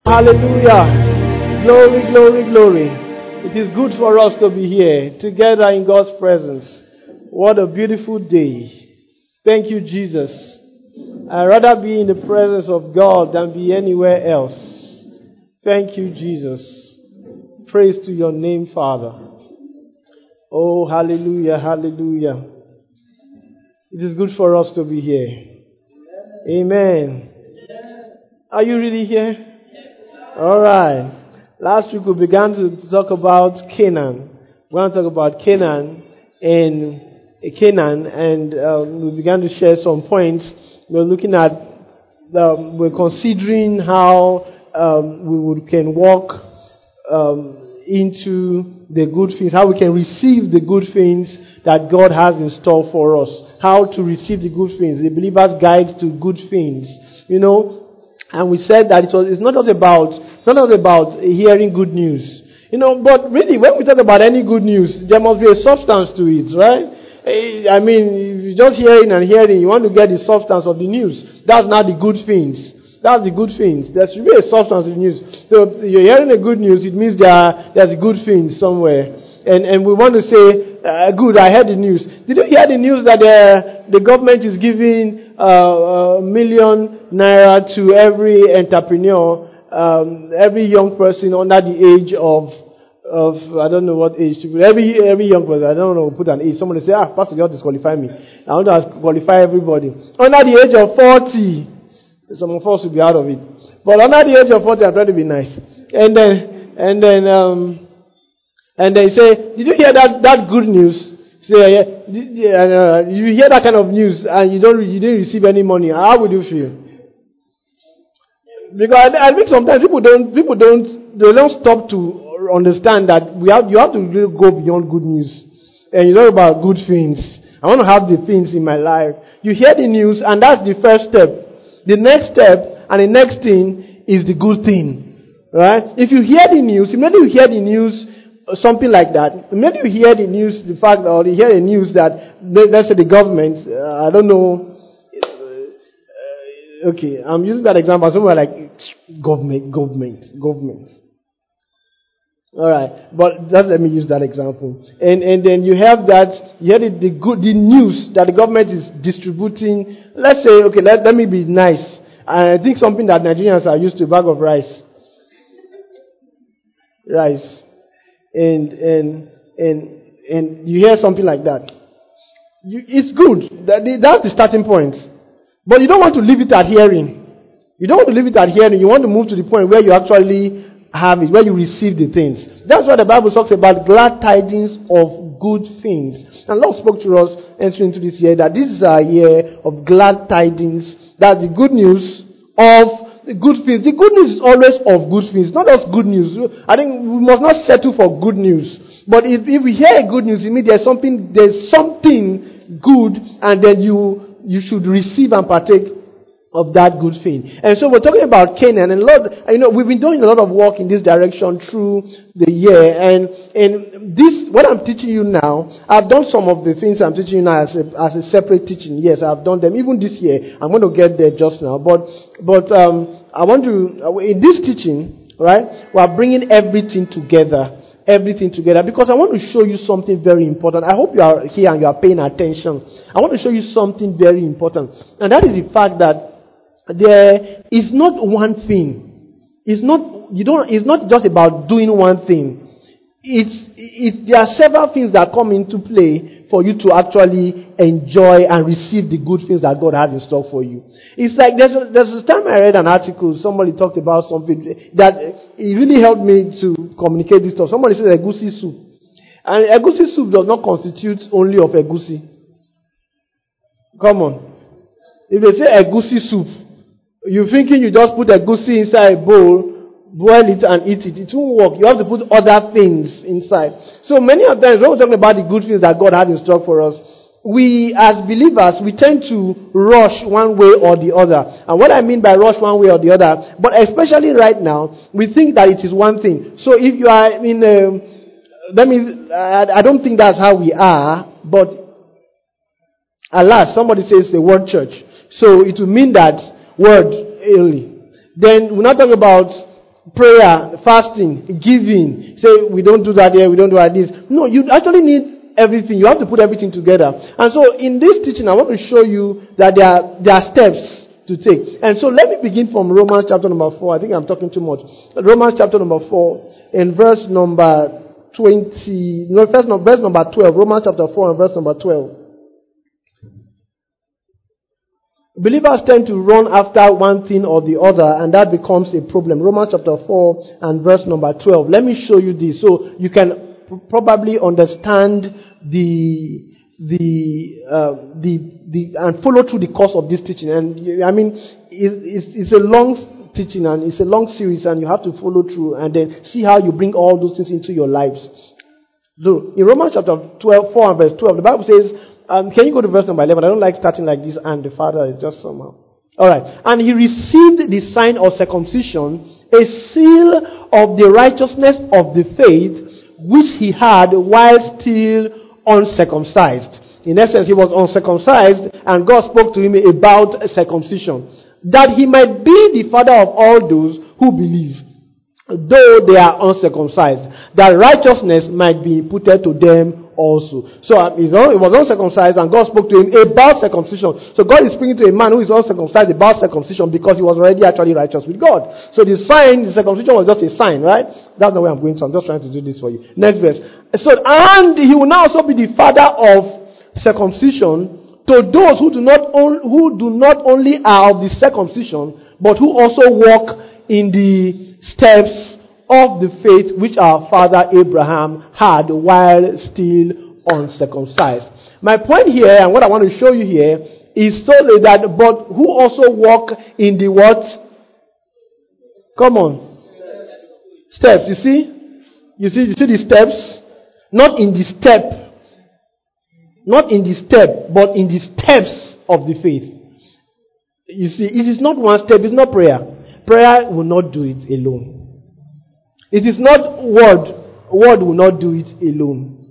Hallelujah. Glory, glory, glory. It is good for us to be here together in God's presence. What a beautiful day. Thank you, Jesus. I'd rather be in the presence of God than be anywhere else. Thank you, Jesus. Praise to your name, Father. Oh, hallelujah, hallelujah. It is good for us to be here. Amen. Are you really here? All right. Last week we began to talk about Canaan. We're going to talk about Canaan, and we began to share some points. We're looking at, we're considering how we can walk into the good things, how we can receive the good things that God has in store for us, how to receive the good things, the believer's guide to good things, And we said that it's not just about hearing good news, But really, when we talk about any good news, there must be a substance to it, right? I mean, if you're just hearing and hearing, you want to get the substance of the news. That's not the good things. That's the good things. There should be a substance of the news. So you're hearing the good news, it means there's a good thing somewhere. And we want to say, good, I heard the news. Did you hear the news that the government is giving ₦1 million to every entrepreneur, every young person under the age of I don't know what age, every young person, I don't know, put an age. Somebody say, Pastor, you disqualify me. I want to qualify everybody. Under the age of 40, some of us will be out of it. But under the age of 40, I'm trying to be nice. And they say, did you hear that good news? Say, you hear that kind of news and you didn't receive any money. How would you feel? Because I think sometimes people don't stop to understand that you have to really go beyond good news. And you know about good things. I want to have the things in my life. You hear the news and that's the first step. The next step and the next thing is the good thing. Right? If you hear the news, immediately you hear the news, something like that. Maybe you hear the news, you hear the news that, let's say the government, I don't know, okay, I'm using that example, somewhere like government. Alright, but just let me use that example. And then you have that, you hear the news that the government is distributing, let's say, okay, let me be nice. I think something that Nigerians are used to, a bag of rice. And you hear something like that. It's good. That's the starting point. But you don't want to leave it at hearing. You don't want to leave it at hearing. You want to move to the point where you actually have it, where you receive the things. That's why the Bible talks about glad tidings of good things. And Lord spoke to us entering into this year that this is our year of glad tidings. That's the good news of the good things. The good news is always of good things, not just good news. I think we must not settle for good news. But if we hear good news, it means there's something good, and then you should receive and partake of that good thing. And so we're talking about Canaan, and Lord, we've been doing a lot of work in this direction through the year, and this, what I'm teaching you now, I've done some of the things I'm teaching you now as a separate teaching. Yes, I've done them even this year. I'm going to get there just now, but I want to, in this teaching, right, we're bringing everything together, because I want to show you something very important. I hope you are here and you are paying attention. I want to show you something very important, and that is the fact that there is not one thing. It's not just about doing one thing. There are several things that come into play for you to actually enjoy and receive the good things that God has in store for you. It's like there's a time I read an article, somebody talked about something that it really helped me to communicate this stuff. Somebody said egusi soup. And egusi soup does not constitute only of egusi. Come on. If they say egusi soup, you're thinking you just put egusi inside a bowl, boil it and eat it. It won't work. You have to put other things inside. So many of times when we're talking about the good things that God had in store for us, we as believers, we tend to rush one way or the other. And what I mean by rush one way or the other, but especially right now, we think that it is one thing. So if you are in I don't think that's how we are, but alas, somebody says the word church. So it will mean that word only. Then we're not talking about prayer, fasting, giving. Say, we don't do that here, we don't do that this. No, you actually need everything. You have to put everything together. And so in this teaching, I want to show you that there are steps to take. And so let me begin from Romans chapter number 4. I think I'm talking too much. Romans chapter number 4 in verse number 20. No, verse number 12. Romans chapter 4 and verse number 12. Believers tend to run after one thing or the other, and that becomes a problem. Romans chapter 4 and verse number 12. Let me show you this so you can probably understand and follow through the course of this teaching. And I mean, it's a long teaching and it's a long series, and you have to follow through and then see how you bring all those things into your lives. So in Romans chapter 4 and verse 12, the Bible says, can you go to verse number 11? I don't like starting like this, and the Father is just somehow. Alright. And he received the sign of circumcision, a seal of the righteousness of the faith which he had while still uncircumcised. In essence, he was uncircumcised, and God spoke to him about circumcision, that he might be the father of all those who believe, though they are uncircumcised, that righteousness might be imputed to them also. So he was uncircumcised, and God spoke to him about circumcision. So God is speaking to a man who is uncircumcised about circumcision because he was already actually righteous with God. So the circumcision was just a sign, right? That's the way I'm going to. I'm just trying to do this for you. Next verse. So, and he will now also be the father of circumcision to those who do not only are of the circumcision, but who also walk in the steps of the faith which our father Abraham had while still uncircumcised. My point here, and what I want to show you here, is solely that, but who also walk in the what? Come on. Steps, you see? You see the steps? Not in the step. Not in the step, but in the steps of the faith. You see, it is not one step, it's not prayer. Prayer will not do it alone. It is not word. Word will not do it alone.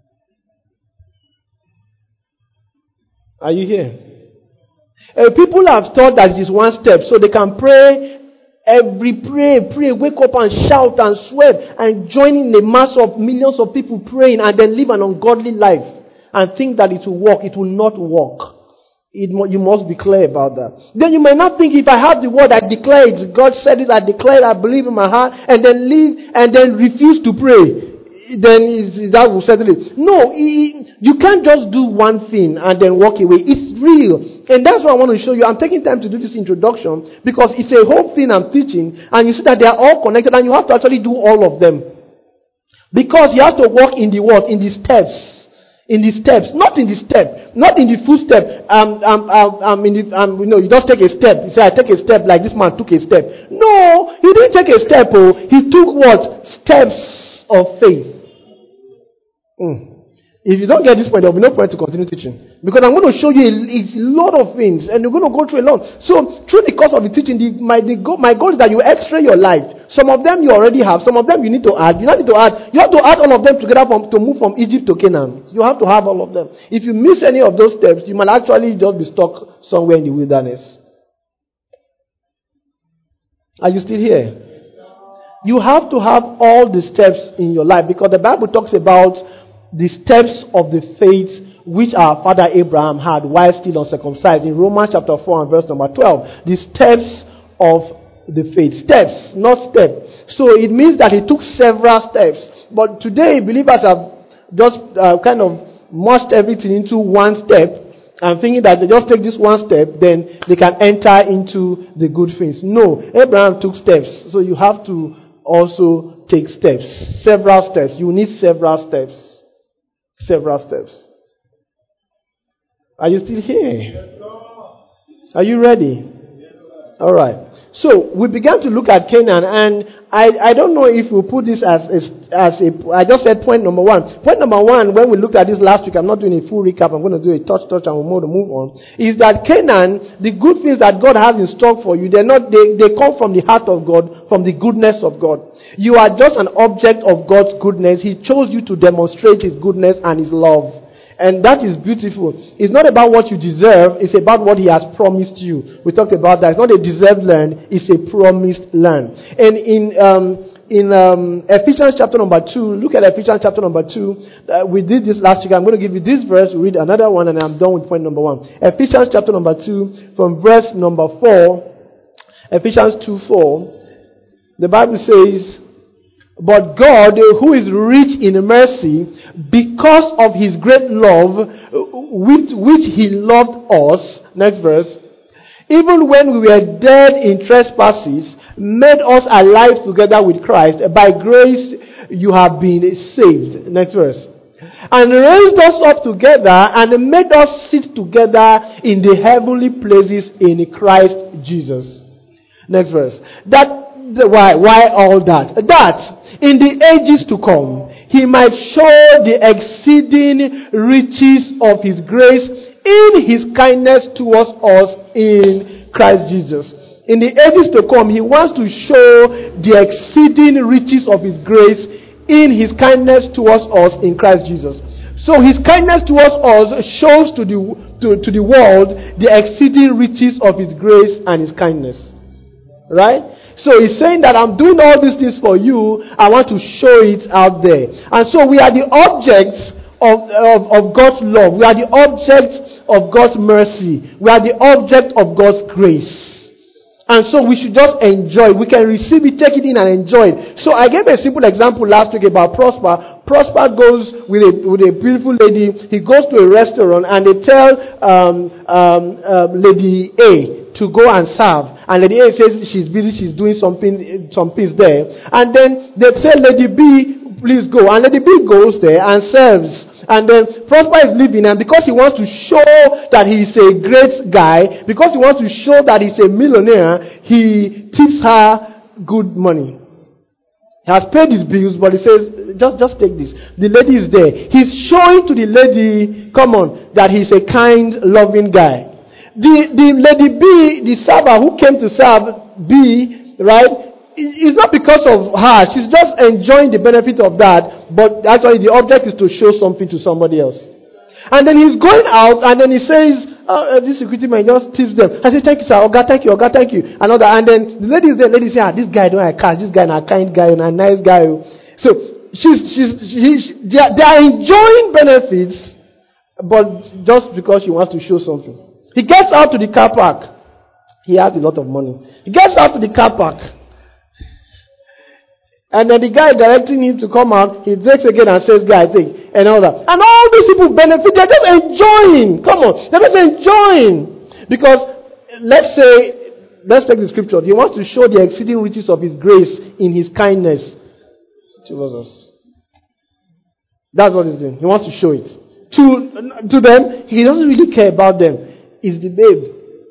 Are you here? People have thought that it is one step, so they can pray, wake up and shout and sweat and join in a mass of millions of people praying and then live an ungodly life and think that it will work. It will not work. You must be clear about that. Then you may not think, if I have the word, I declare it. God said it, I declare it, I believe in my heart, and then leave and then refuse to pray. Then that will settle it. No, you can't just do one thing and then walk away. It's real. And that's what I want to show you. I'm taking time to do this introduction because it's a whole thing I'm teaching, and you see that they are all connected, and you have to actually do all of them. Because you have to walk in the what? In the steps. In the steps, not in the step, not in the full step. You just take a step. You say, I take a step like this man took a step. No, he didn't take a step. He took what? Steps of faith. If you don't get this point, there will be no point to continue teaching. Because I'm going to show you a lot of things, and you're going to go through a lot. So, through the course of the teaching, my goal is that you x-ray your life. Some of them you already have. Some of them you need to add. You don't need to add. You have to add all of them together to move from Egypt to Canaan. You have to have all of them. If you miss any of those steps, you might actually just be stuck somewhere in the wilderness. Are you still here? You have to have all the steps in your life, because the Bible talks about the steps of the faith which our father Abraham had while still uncircumcised. In Romans chapter 4 and verse number 12. The steps of the faith. Steps, not step. So it means that he took several steps. But today, believers have just kind of mushed everything into one step and thinking that they just take this one step, then they can enter into the good things. No, Abraham took steps. So you have to also take steps. Several steps. You need several steps. Several steps. Are you still here? Are you ready? All right. So we began to look at Canaan, and I don't know if we put this as I just said point number one. Point number one, when we looked at this last week, I'm not doing a full recap, I'm going to do a touch, and we'll move on, is that Canaan, the good things that God has in store for you, they come from the heart of God, from the goodness of God. You are just an object of God's goodness. He chose you to demonstrate His goodness and His love. And that is beautiful. It's not about what you deserve. It's about what He has promised you. We talked about that. It's not a deserved land. It's a promised land. And in Ephesians chapter number 2, look at Ephesians chapter number 2. We did this last week. I'm going to give you this verse, read another one, and I'm done with point number 1. Ephesians chapter number 2, from verse number 4. Ephesians 2:4. The Bible says, "But God, who is rich in mercy, because of His great love with which He loved us," next verse, "even when we were dead in trespasses, made us alive together with Christ. By grace you have been saved." Next verse. "And raised us up together and made us sit together in the heavenly places in Christ Jesus." Next verse. Why all that? That in the ages to come, He might show the exceeding riches of His grace in His kindness towards us in Christ Jesus. In the ages to come, He wants to show the exceeding riches of His grace in His kindness towards us in Christ Jesus. So His kindness towards us shows to the world the exceeding riches of His grace and His kindness. Right? So He's saying that I'm doing all these things for you. I want to show it out there. And so we are the objects of God's love. We are the objects of God's mercy. We are the object of God's grace. And so we should just enjoy. We can receive it, take it in and enjoy it. So I gave a simple example last week about Prosper. Prosper goes with a beautiful lady. He goes to a restaurant and they tell Lady A to go and serve. And Lady A says she's busy, she's doing some things there. And then they tell Lady B, please go. And Lady B goes there and serves. And then Prosper is leaving, and because he wants to show that he is a great guy, because he wants to show that he's a millionaire, he tips her good money. He has paid his bills, but he says, just take this. The lady is there. He's showing to the lady, come on, that he's a kind, loving guy. The Lady B, the server who came to serve B, right, it's not because of her. She's just enjoying the benefit of that. But actually the object is to show something to somebody else. And then he's going out and then he says, this security man just tips them. I say, thank you, sir. Oh God, thank you. Oh God, thank you. Another. And then the lady is there. Lady say, this guy don't have cash. This guy is a kind guy and a nice guy. So they are enjoying benefits, but just because she wants to show something. He gets out to the car park. He has a lot of money. He gets out to the car park. And then the guy directing him to come out, he takes again and says, guy, take. And all that. And all these people benefit. They're just enjoying. Come on. They're just enjoying. Because, let's take the scripture. He wants to show the exceeding riches of His grace in His kindness towards us. That's what He's doing. He wants to show it. To them, He doesn't really care about them. It's the babe.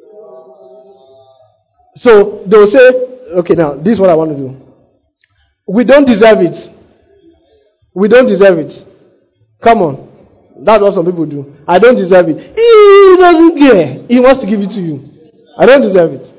So, they'll say, okay, now, this is what I want to do. We don't deserve it. We don't deserve it. Come on. That's what some people do. I don't deserve it. He doesn't care. He wants to give it to you. I don't deserve it.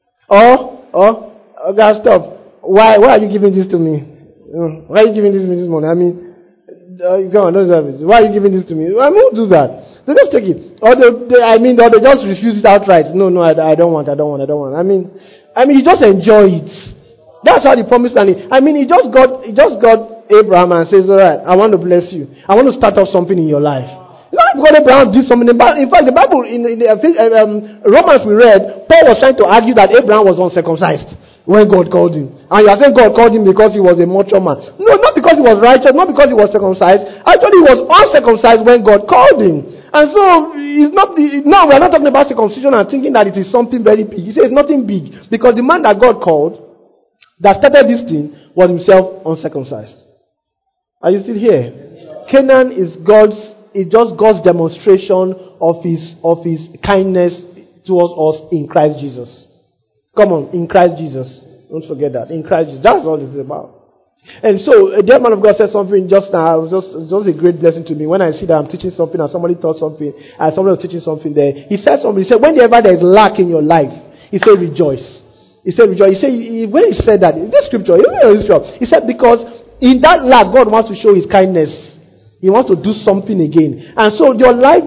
God, stop. Why are you giving this to me? Why are you giving this to me this morning? I mean, come on, don't deserve it. Why are you giving this to me? I won't do that. They just take it. Or they just refuse it outright. No, I don't want. I mean, you just enjoy it. That's how the promised land is. I mean, he just got Abraham and says, all right, I want to bless you. I want to start off something in your life. Not because Abraham did something. In fact, the Bible, in Romans we read, Paul was trying to argue that Abraham was uncircumcised when God called him. And you are saying God called him because he was a mature man. No, not because he was righteous, not because he was circumcised. Actually, he was uncircumcised when God called him. And so, now we are not talking about circumcision and thinking that it is something very big. He says it's nothing big. Because the man that God called, that started this thing, was himself uncircumcised. Are you still here? Canaan is just God's demonstration of his kindness towards us in Christ Jesus. Come on, in Christ Jesus. Don't forget that. In Christ Jesus. That's all it's about. And so, a dear man of God said something just now. It was just a great blessing to me. When I see that I'm teaching something and somebody taught something, and somebody was teaching something there, he said something. He said, whenever there is lack in your life, he said, rejoice. He said, rejoice. He said, when he said that, in this scripture, he said, because in that lack, God wants to show His kindness He wants to do something again. And so your life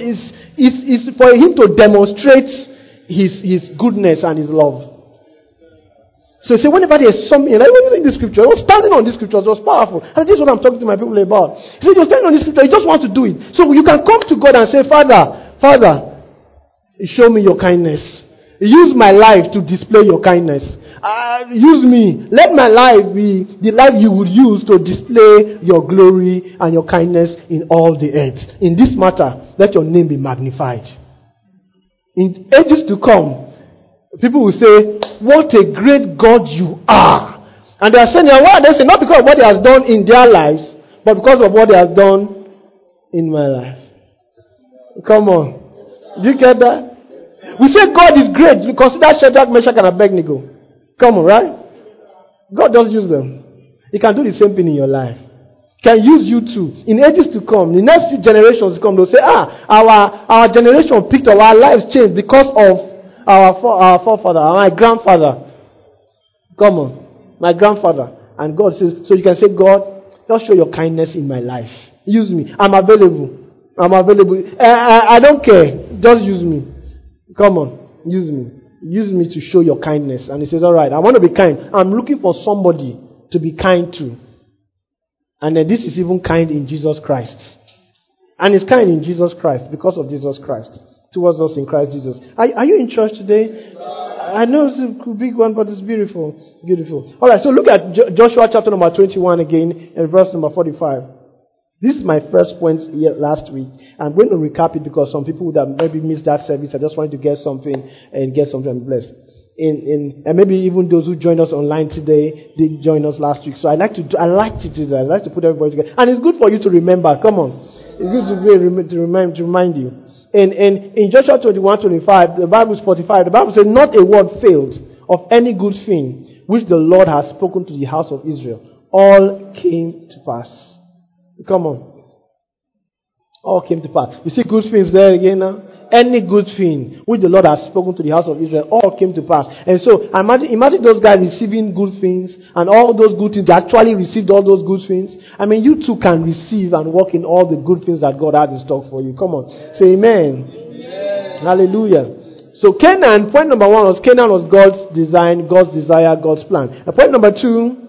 is for him to demonstrate his goodness and his love. So say whenever there's something, like when you read the scripture, I was standing on this scripture, it was powerful. And this is what I'm talking to my people about. He said, you're standing on this scripture, you just want to do it. So you can come to God and say, Father, show me your kindness. Use my life to display your kindness. Use me. Let my life be the life you would use to display your glory and your kindness in all the earth. In this matter, let your name be magnified. In ages to come, people will say, what a great God you are. And they are saying, why? They say, not because of what he has done in their lives, but because of what he has done in my life. Come on. Do you get that? We say God is great. We consider Shadrach, Meshach, and Abednego. Come on, right? God does use them. He can do the same thing in your life. Can use you too. In ages to come, the next few generations to come, they'll say, our generation picked up, our lives changed because of our forefather, my grandfather. Come on. My grandfather. And God says, so you can say, God, just show your kindness in my life. Use me. I'm available. I don't care. Just use me. Come on. Use me. Use me to show your kindness. And he says, all right, I want to be kind. I'm looking for somebody to be kind to. And then this is even kind in Jesus Christ. And it's kind in Jesus Christ because of Jesus Christ. Towards us in Christ Jesus. Are you in church today? I know it's a big one, but it's beautiful. Beautiful. All right, so look at Joshua chapter number 21 again and verse number 45. This is my first point last week. I'm going to recap it because some people would have maybe missed that service. I just wanted to get something blessed. And maybe even those who joined us online today didn't join us last week. So I like to do that. I like to put everybody together. And it's good for you to remember. Come on. It's good to remind you. In Joshua 21:25, the Bible is 45. The Bible says, not a word failed of any good thing which the Lord has spoken to the house of Israel. All came to pass. Come on. All came to pass. You see good things there again now? Any good thing which the Lord has spoken to the house of Israel, all came to pass. And so, imagine those guys receiving good things, and all those good things, they actually received all those good things. I mean, you too can receive and walk in all the good things that God has in stock for you. Come on. Say amen. Amen. Hallelujah. So Canaan, point number one was Canaan was God's design, God's desire, God's plan. And point number two,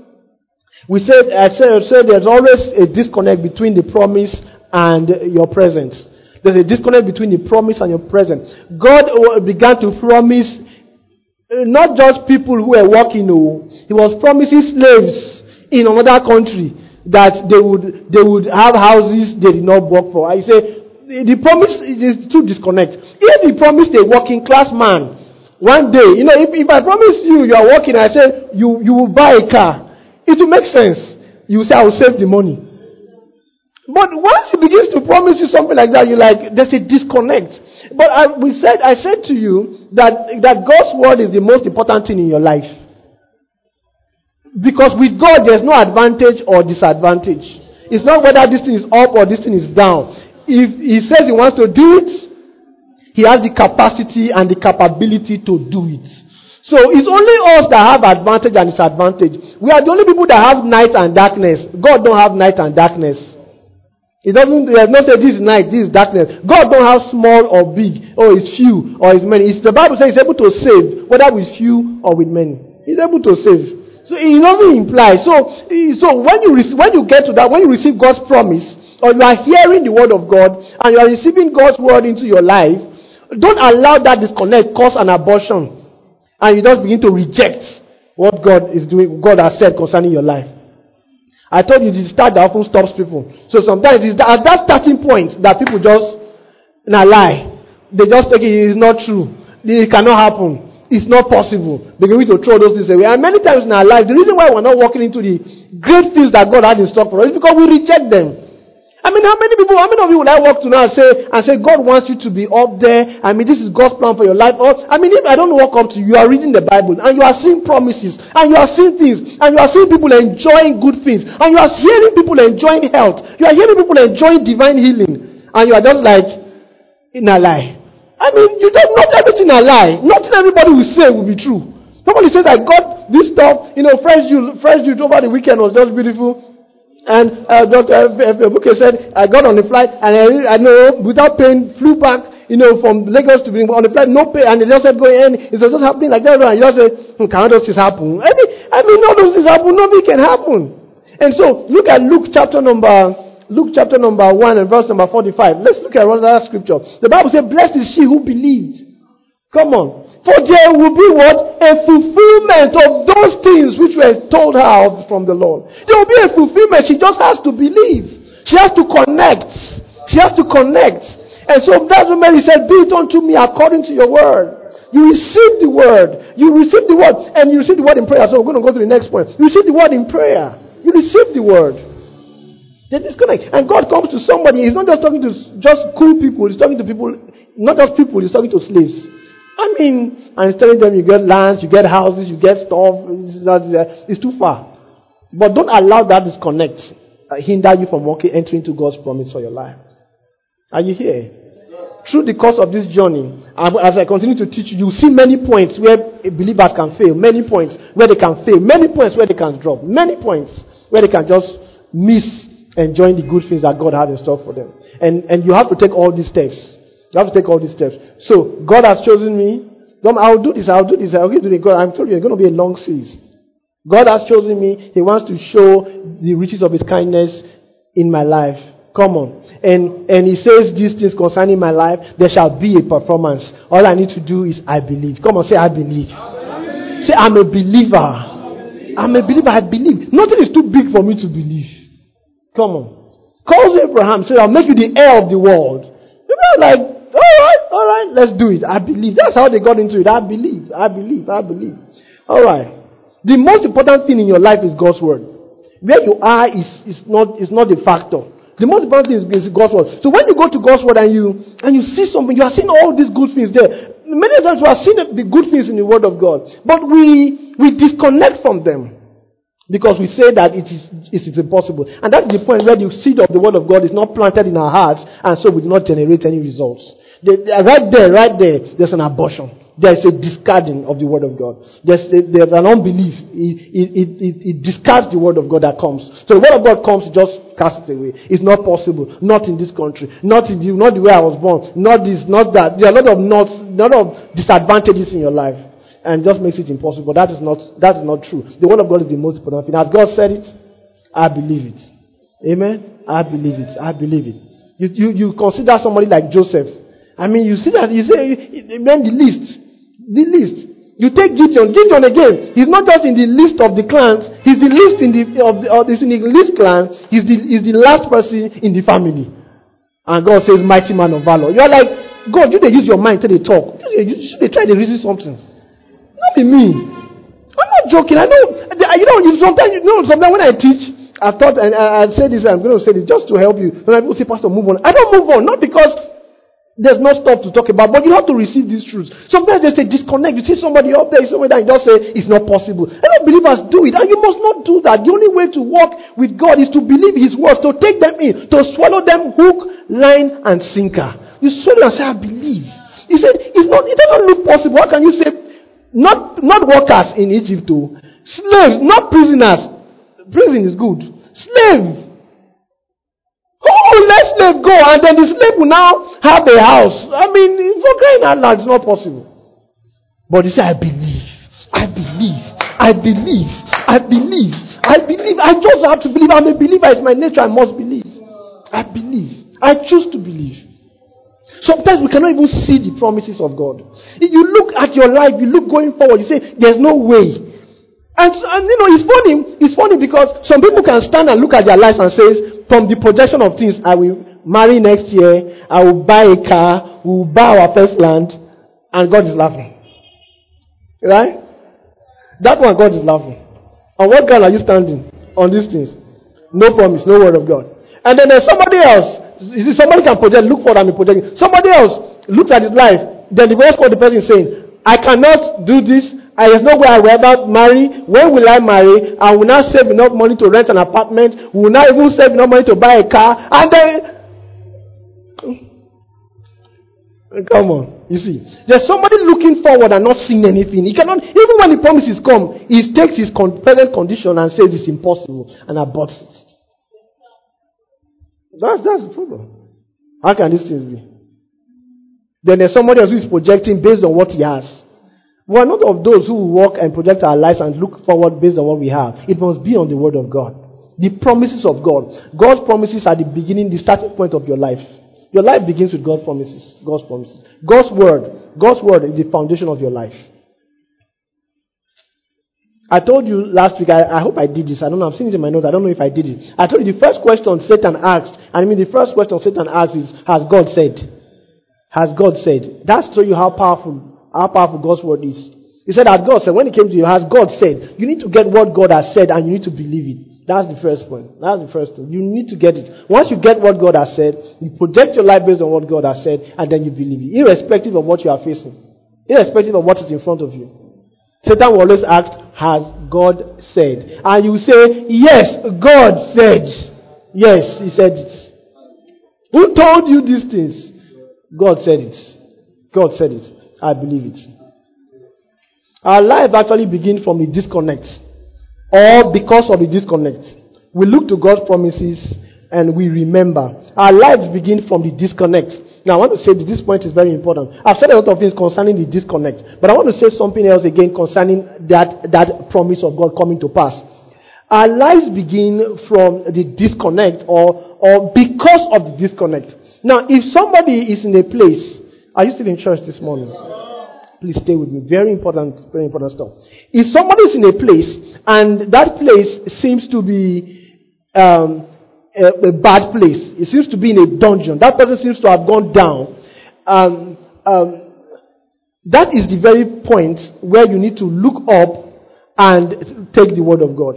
I said there's always a disconnect between the promise and your presence. There's a disconnect between the promise and your present. God began to promise not just people who were working. He was promising slaves in another country that they would have houses they did not work for. I say the promise is to disconnect. If he promised a working class man one day, if I promise you are working, I say you will buy a car, it will make sense. You will say I will save the money. But once he begins to promise you something like that, you're like, there's a disconnect. But I said to you that God's word is the most important thing in your life. Because with God, there's no advantage or disadvantage. It's not whether this thing is up or this thing is down. If he says he wants to do it, he has the capacity and the capability to do it. So it's only us that have advantage and disadvantage. We are the only people that have night and darkness. God don't have night and darkness. It doesn't say this is night, this is darkness. God don't have small or big, or it's few or it's many. The Bible says he's able to save, whether with few or with many. He's able to save. So it doesn't imply. So when you get to that, when you receive God's promise, or you are hearing the word of God, and you are receiving God's word into your life, don't allow that disconnect cause an abortion, and you just begin to reject what God is doing, God has said concerning your life. I told you the start that often stops people. So sometimes it's at that starting point that people just lie. They just think it is not true. It cannot happen. It's not possible. They begin to throw those things away. And many times in our life, the reason why we're not walking into the great things that God had in stock for us is because we reject them. I mean, how many of you would I walk to now and say, God wants you to be up there. I mean, this is God's plan for your life. Or, I mean, if I don't walk up to you, you are reading the Bible and you are seeing promises and you are seeing things and you are seeing people enjoying good things and you are hearing people enjoying health. You are hearing people enjoying divine healing and you are just like, in a lie. I mean, not everything a lie. Nothing everybody will say will be true. Somebody says that God, this stuff, fresh juice over the weekend was just beautiful. And Dr. Buke said, I got on the flight and I know without pain, flew back, from Lagos to Benin, on the flight, no pain, and they just said, go in, it was just happening like that, and you just say, can all those things happen? I mean, all those things happen, nothing can happen. And so, look at Luke chapter number 1 and verse number 45. Let's look at another scripture. The Bible says, blessed is she who believed. Come on. For there will be what? A fulfillment of those things which were told her from the Lord. There will be a fulfillment. She just has to believe. She has to connect. She has to connect. And so that's what Mary said, be it unto me according to your word. You receive the word. You receive the word. And you receive the word in prayer. So we're going to go to the next point. You receive the word in prayer. You receive the word. They disconnect. And God comes to somebody. He's not just talking to just cool people. He's talking to people, not just people. He's talking to slaves. I mean, and he's telling them you get lands, you get houses, you get stuff. It's too far. But don't allow that disconnect hinder you from entering into God's promise for your life. Are you here? Through the course of this journey, as I continue to teach you, see many points where believers can fail, many points where they can fail, many points where they can drop, many points where they can just miss enjoying the good things that God has in store for them. And you have to take all these steps. You have to take all these steps. So, God has chosen me. I'll do this. I'll do it. God, I'm telling you, it's going to be a long series. God has chosen me. He wants to show the riches of His kindness in my life. Come on. And He says these things concerning my life. There shall be a performance. All I need to do is I believe. Come on, say I believe. Say I'm a believer. I'm a believer. I believe. Nothing is too big for me to believe. Come on. Calls Abraham. Say I'll make you the heir of the world. People are like, all right, let's do it. I believe. That's how they got into it. I believe. All right. The most important thing in your life is God's word. Where you are is not a factor. The most important thing is God's word. So when you go to God's word and you see something, you are seeing all these good things there. Many times we are seeing the good things in the word of God, but we disconnect from them. Because we say that it is impossible. And that's the point where the seed of the word of God is not planted in our hearts, and so we do not generate any results. Right there, there's an abortion. There's a discarding of the word of God. There's an unbelief. It discards the word of God that comes. So the word of God comes, just cast it away. It's not possible. Not in this country. Not the way I was born. Not this, not that. There are a lot of disadvantages in your life. And just makes it impossible. That is not true. The word of God is the most important thing. As God said it, I believe it. Amen? I believe it. You consider somebody like Joseph. I mean, you see that, you say, man, the list. You take Gideon again. He's not just in the list of the clans. He's the list in the least clan. He's the last person in the family. And God says, mighty man of valor. You're like, God, you use your mind till they talk. You should try to reason something. Not be me. I'm not joking. I know. Sometimes when I teach, I thought, and I say this, I'm going to say this just to help you. When people say, Pastor, move on. I don't move on. Not because there's no stuff to talk about, but you have to receive these truths. Sometimes they say disconnect. You see somebody up there, somewhere that you just say, it's not possible. I don't believe us do it. And you must not do that. The only way to walk with God is to believe His words, to take them in, to swallow them hook, line, and sinker. You swallow and say, I believe. He said, it doesn't look possible. How can you say, not workers in Egypt, too. Slaves, not prisoners. Prison is good. Slave. Let slave go, and then the slave will now have a house. I mean, for crying out loud, it's not possible. But he said, I believe. I just have to believe. I'm a believer. It's my nature. I must believe. I believe. I choose to believe. Sometimes we cannot even see the promises of God. If you look at your life, you look going forward, you say, there's no way. And it's funny because some people can stand and look at their lives and say, from the projection of things, I will marry next year, I will buy a car, we will buy our first land, and God is laughing. Right? That one, God is laughing. On what ground are you standing on these things? No promise, no word of God. And then there's somebody else. You see, somebody can project, look for them in projecting. Somebody else looks at his life. Then the rest of the person is saying, I cannot do this. There's no way I will ever marry. When will I marry? I will not save enough money to rent an apartment. We will not even save enough money to buy a car. And then, come on. You see, there's somebody looking forward and not seeing anything. He cannot, even when the promises come, he takes his present condition and says it's impossible and aborts it. That's the problem. How can these things be? Then there's somebody else who is projecting based on what he has. We are not of those who walk and project our lives and look forward based on what we have. It must be on the word of God. The promises of God. God's promises are the beginning, the starting point of your life. Your life begins with God's promises. God's promises. God's word. God's word is the foundation of your life. I told you last week, I hope I did this. I don't know, I'm seeing it in my notes. I don't know if I did it. I told you the first question Satan asked, the first question Satan asked is, has God said? Has God said? That's to show you how powerful God's word is. He said, has God said? When it came to you, has God said? You need to get what God has said and you need to believe it. That's the first point. That's the first thing. You need to get it. Once you get what God has said, you project your life based on what God has said, and then you believe it, irrespective of what you are facing, irrespective of what is in front of you. Satan will always ask, has God said? And you say, yes, God said. Yes, he said it. Who told you these things? God said it. God said it. I believe it. Our life actually begins from the disconnect. Or because of the disconnect. We look to God's promises and we remember. Our lives begin from the disconnect. Now I want to say that this point is very important. I've said a lot of things concerning the disconnect. But I want to say something else again concerning that promise of God coming to pass. Our lives begin from the disconnect or because of the disconnect. Now if somebody is in a place, are you still in church this morning? Please stay with me. Very important stuff. If somebody is in a place and that place seems to be a bad place, it seems to be in a dungeon, that person seems to have gone down, that is the very point where you need to look up and take the word of God.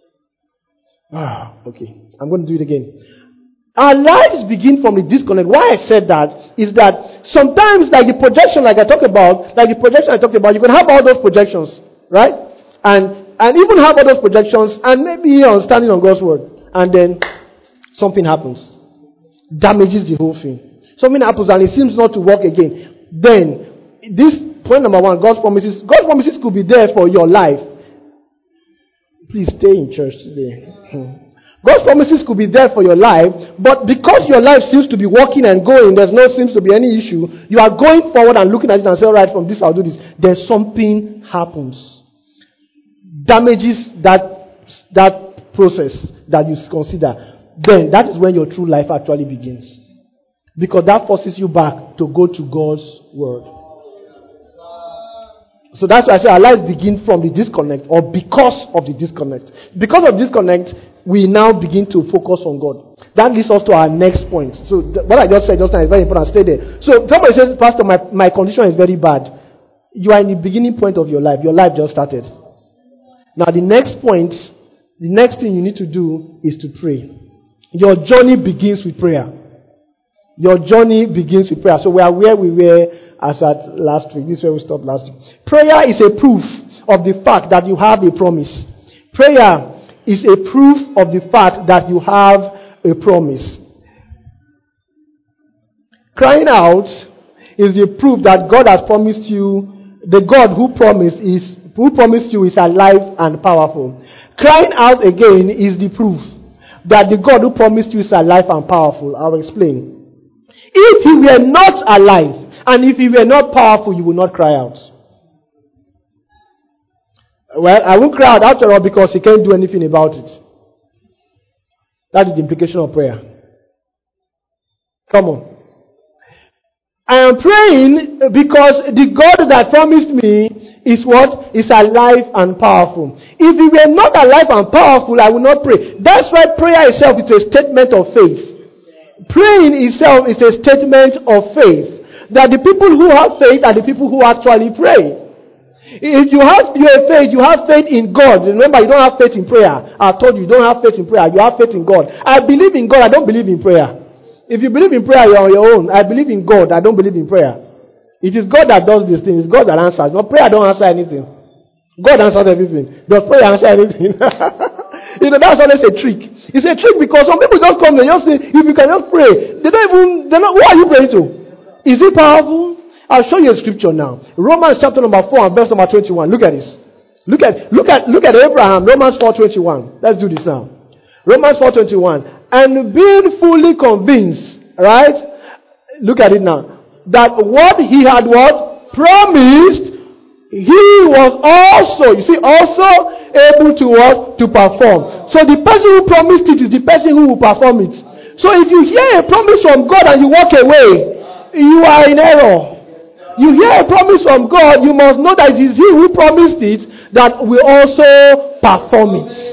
Okay, I'm going to do it again. Our lives begin from the disconnect. Why I said that is that sometimes, like the projection I talked about, you can have all those projections, right? And even have all those projections and maybe you're standing on God's word. And then something happens. Damages the whole thing. Something happens and it seems not to work again. Then, this point number one, God's promises could be there for your life. Please stay in church today. God's promises could be there for your life, but because your life seems to be working and going, seems to be any issue, you are going forward and looking at it and say, all right, from this I'll do this. Then something happens. Damages that process that you consider. Then that is when your true life actually begins. Because that forces you back to go to God's word. So that's why I say our lives begin from the disconnect or because of the disconnect. Because of disconnect, we now begin to focus on God. That leads us to our next point. So what I just said just now is very important. Stay there. So somebody says, Pastor, my condition is very bad. You are in the beginning point of your life. Your life just started. Now the next point, the next thing you need to do is to pray. Your journey begins with prayer. Your journey begins with prayer. So we are where we were as at last week. This is where we stopped last week. Prayer is a proof of the fact that you have a promise. Prayer is a proof of the fact that you have a promise. Crying out is the proof that God has promised you. The God who promised you is alive and powerful. Crying out again is the proof that the God who promised you is alive and powerful. I'll explain. If he were not alive and if he were not powerful, you would not cry out. Well, I won't cry out after all because he can't do anything about it. That is the implication of prayer. Come on. I am praying because the God that promised me is what? Is alive and powerful. If he were not alive and powerful, I would not pray. That's why prayer itself is a statement of faith. Praying itself is a statement of faith. That the people who have faith are the people who actually pray. If you have your faith, you have faith in God. Remember, you don't have faith in prayer. I told you don't have faith in prayer. You have faith in God. I believe in God. I don't believe in prayer. If you believe in prayer, you're on your own. I believe in God. I don't believe in prayer. It is God that does these things. It's God that answers. No, prayer don't answer anything. God answers everything. Does prayer answer everything? That's always a trick. It's a trick because some people just come and just say, if you cannot pray, who are you praying to? Is it powerful? I'll show you a scripture now. Romans chapter number 4 and verse number 21. Look at this. Look at Abraham. Romans 4:21. Let's do this now. Romans 4:21. and being fully convinced, right? Look at it now. That what he had what? Promised, he was also, you see, also able to what? To perform. So the person who promised it is the person who will perform it. So if you hear a promise from God and you walk away, you are in error. You hear a promise from God, you must know that it is he who promised it that will also perform it.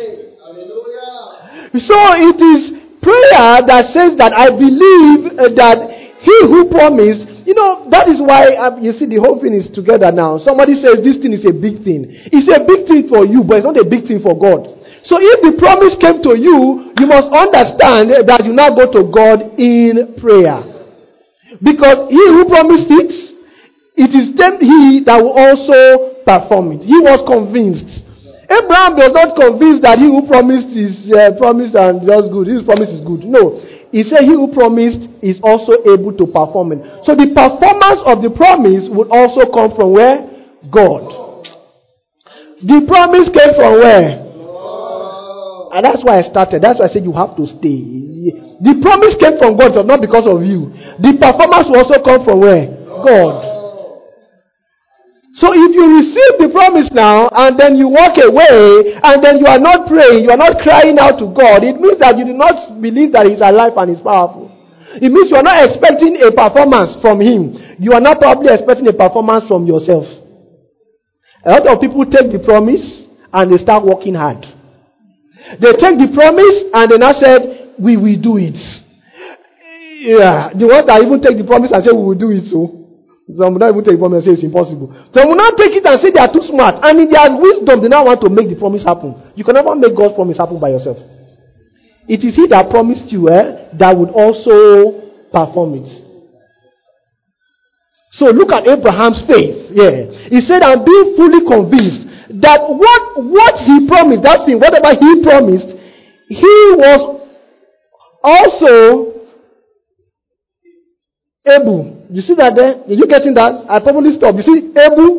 So it is prayer that says that I believe that he who promised, that is why you see the whole thing is together now. Somebody says this thing is a big thing. It's a big thing for you, but it's not a big thing for God. So if the promise came to you, you must understand that you now go to God in prayer. Because he who promised it, it is then he that will also perform it. He was convinced. Abraham was not convinced that he who promised is promised and just good. His promise is good. No. He said he who promised is also able to perform it. So the performance of the promise would also come from where? God. The promise came from where? And that's why I started. That's why I said you have to stay. The promise came from God, not because of you. The performance will also come from where? God. So if you receive the promise now and then you walk away and then you are not praying, you are not crying out to God, it means that you do not believe that He's alive and He's powerful. It means you are not expecting a performance from Him. You are not probably expecting a performance from yourself. A lot of people take the promise and they start working hard. They take the promise and they now said, we will do it. Yeah, the ones that even take the promise and say we will do it so. Some will not even take the promise and say it's impossible. Some will not take it and say they are too smart. And in their wisdom, they now want to make the promise happen. You can never make God's promise happen by yourself. It is He that promised you that would also perform it. So look at Abraham's faith. Yeah. He said, I'm being fully convinced that what he promised, that thing, whatever he promised, he was also able. You see that there? Are you getting that? I probably stop. You see,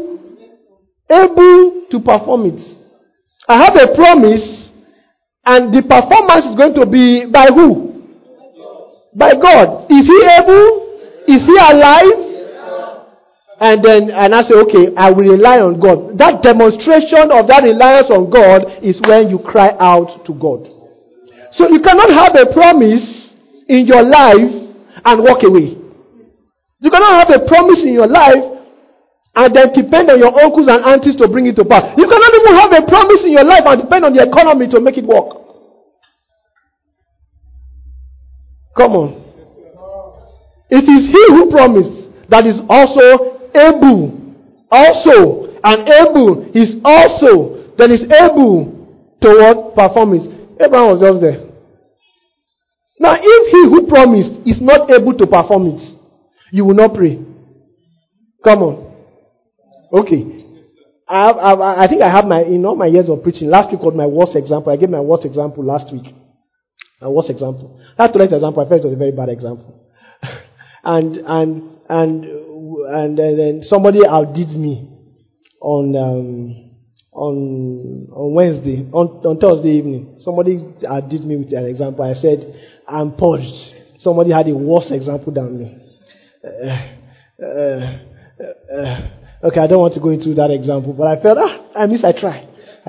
able to perform it. I have a promise, and the performance is going to be by who? By God. Is He able? Is He alive? And I say, okay, I will rely on God. That demonstration of that reliance on God is when you cry out to God. So you cannot have a promise in your life and walk away. You cannot have a promise in your life and then depend on your uncles and aunties to bring it to pass. You cannot even have a promise in your life and depend on the economy to make it work. Come on. It is He who promised that is also able. Also. And able is also. That is able to what? Perform it. Abraham was just there. Now, if he who promised is not able to perform it, you will not pray. Come on. Okay. I think I have in all my years of preaching. Last week was my worst example. I gave my worst example last week. My worst example. That's the last example. I felt it was a very bad example. and then somebody outdid me on Wednesday, on Thursday evening. Somebody outdid me with an example. I said, I'm purged. Somebody had a worse example than me. Okay, I don't want to go into that example, but I felt, I try.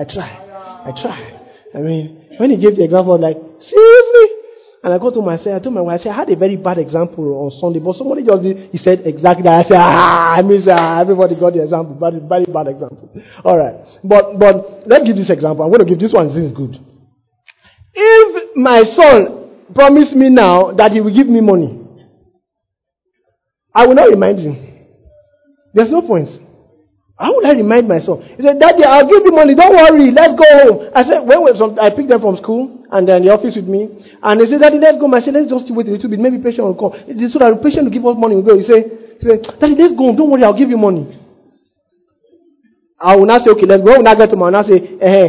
I mean, when he gave the example, I was like, seriously? And I told my wife, I had a very bad example on Sunday, but somebody just did, he said exactly that. I said, everybody got the example, but very bad example. Alright. But let's give this example. I'm going to give this one, this is good. If my son promised me now that he will give me money, I will not remind him. There's no point. How would I remind my son? He said, Daddy, I'll give you money. Don't worry. Let's go home. I said, I picked them from school and then the office with me. And they said, Daddy, let's go. I said, let's just wait a little bit. Maybe patient will come. So that the patient will give us money. We'll go. He said, Daddy, let's go home. Don't worry. I'll give you money. I will not say, okay, let's go. When I get to my, I will not say,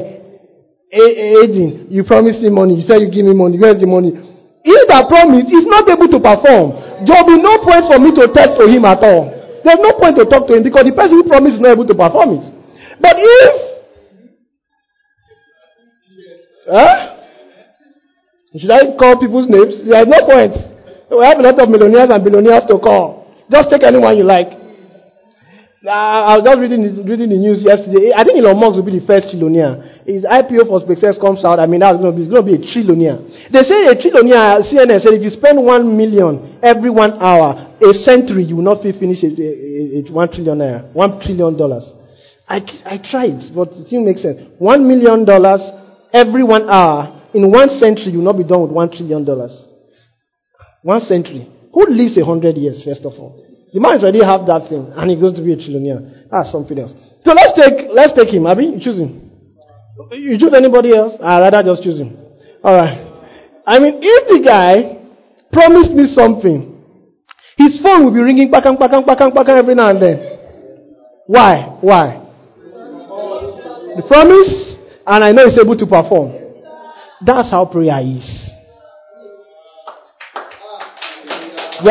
Aiden, you promised me money. You said you give me money. Where's the money? He that promised is not able to perform. There will be no point for me to talk to him at all. There's no point to talk to him because the person who promised is not able to perform it. But Should I call people's names? There's no point. We have a lot of millionaires and billionaires to call. Just take anyone you like. I was just reading the news yesterday. I think Elon Musk will be the first trillionaire. His IPO for SpaceX comes out. I mean, it's going to be a trillionaire. They say a trillionaire, CNN said, if you spend 1 million every 1 hour, a century, you will not finish $1 trillion. $1 trillion. I tried, but it didn't make sense. $1 million every 1 hour, in 1 century, you will not be done with $1 trillion. 1 century. Who lives 100 years, first of all? The man already have that thing, and he goes to be a trillionaire. That's something else. So let's take him. Abi, you choose him. You choose anybody else? I'd rather just choose him. All right. I mean, if the guy promised me something, his phone will be ringing, bakang, every now and then. Why? The promise, and I know he's able to perform. That's how prayer is. We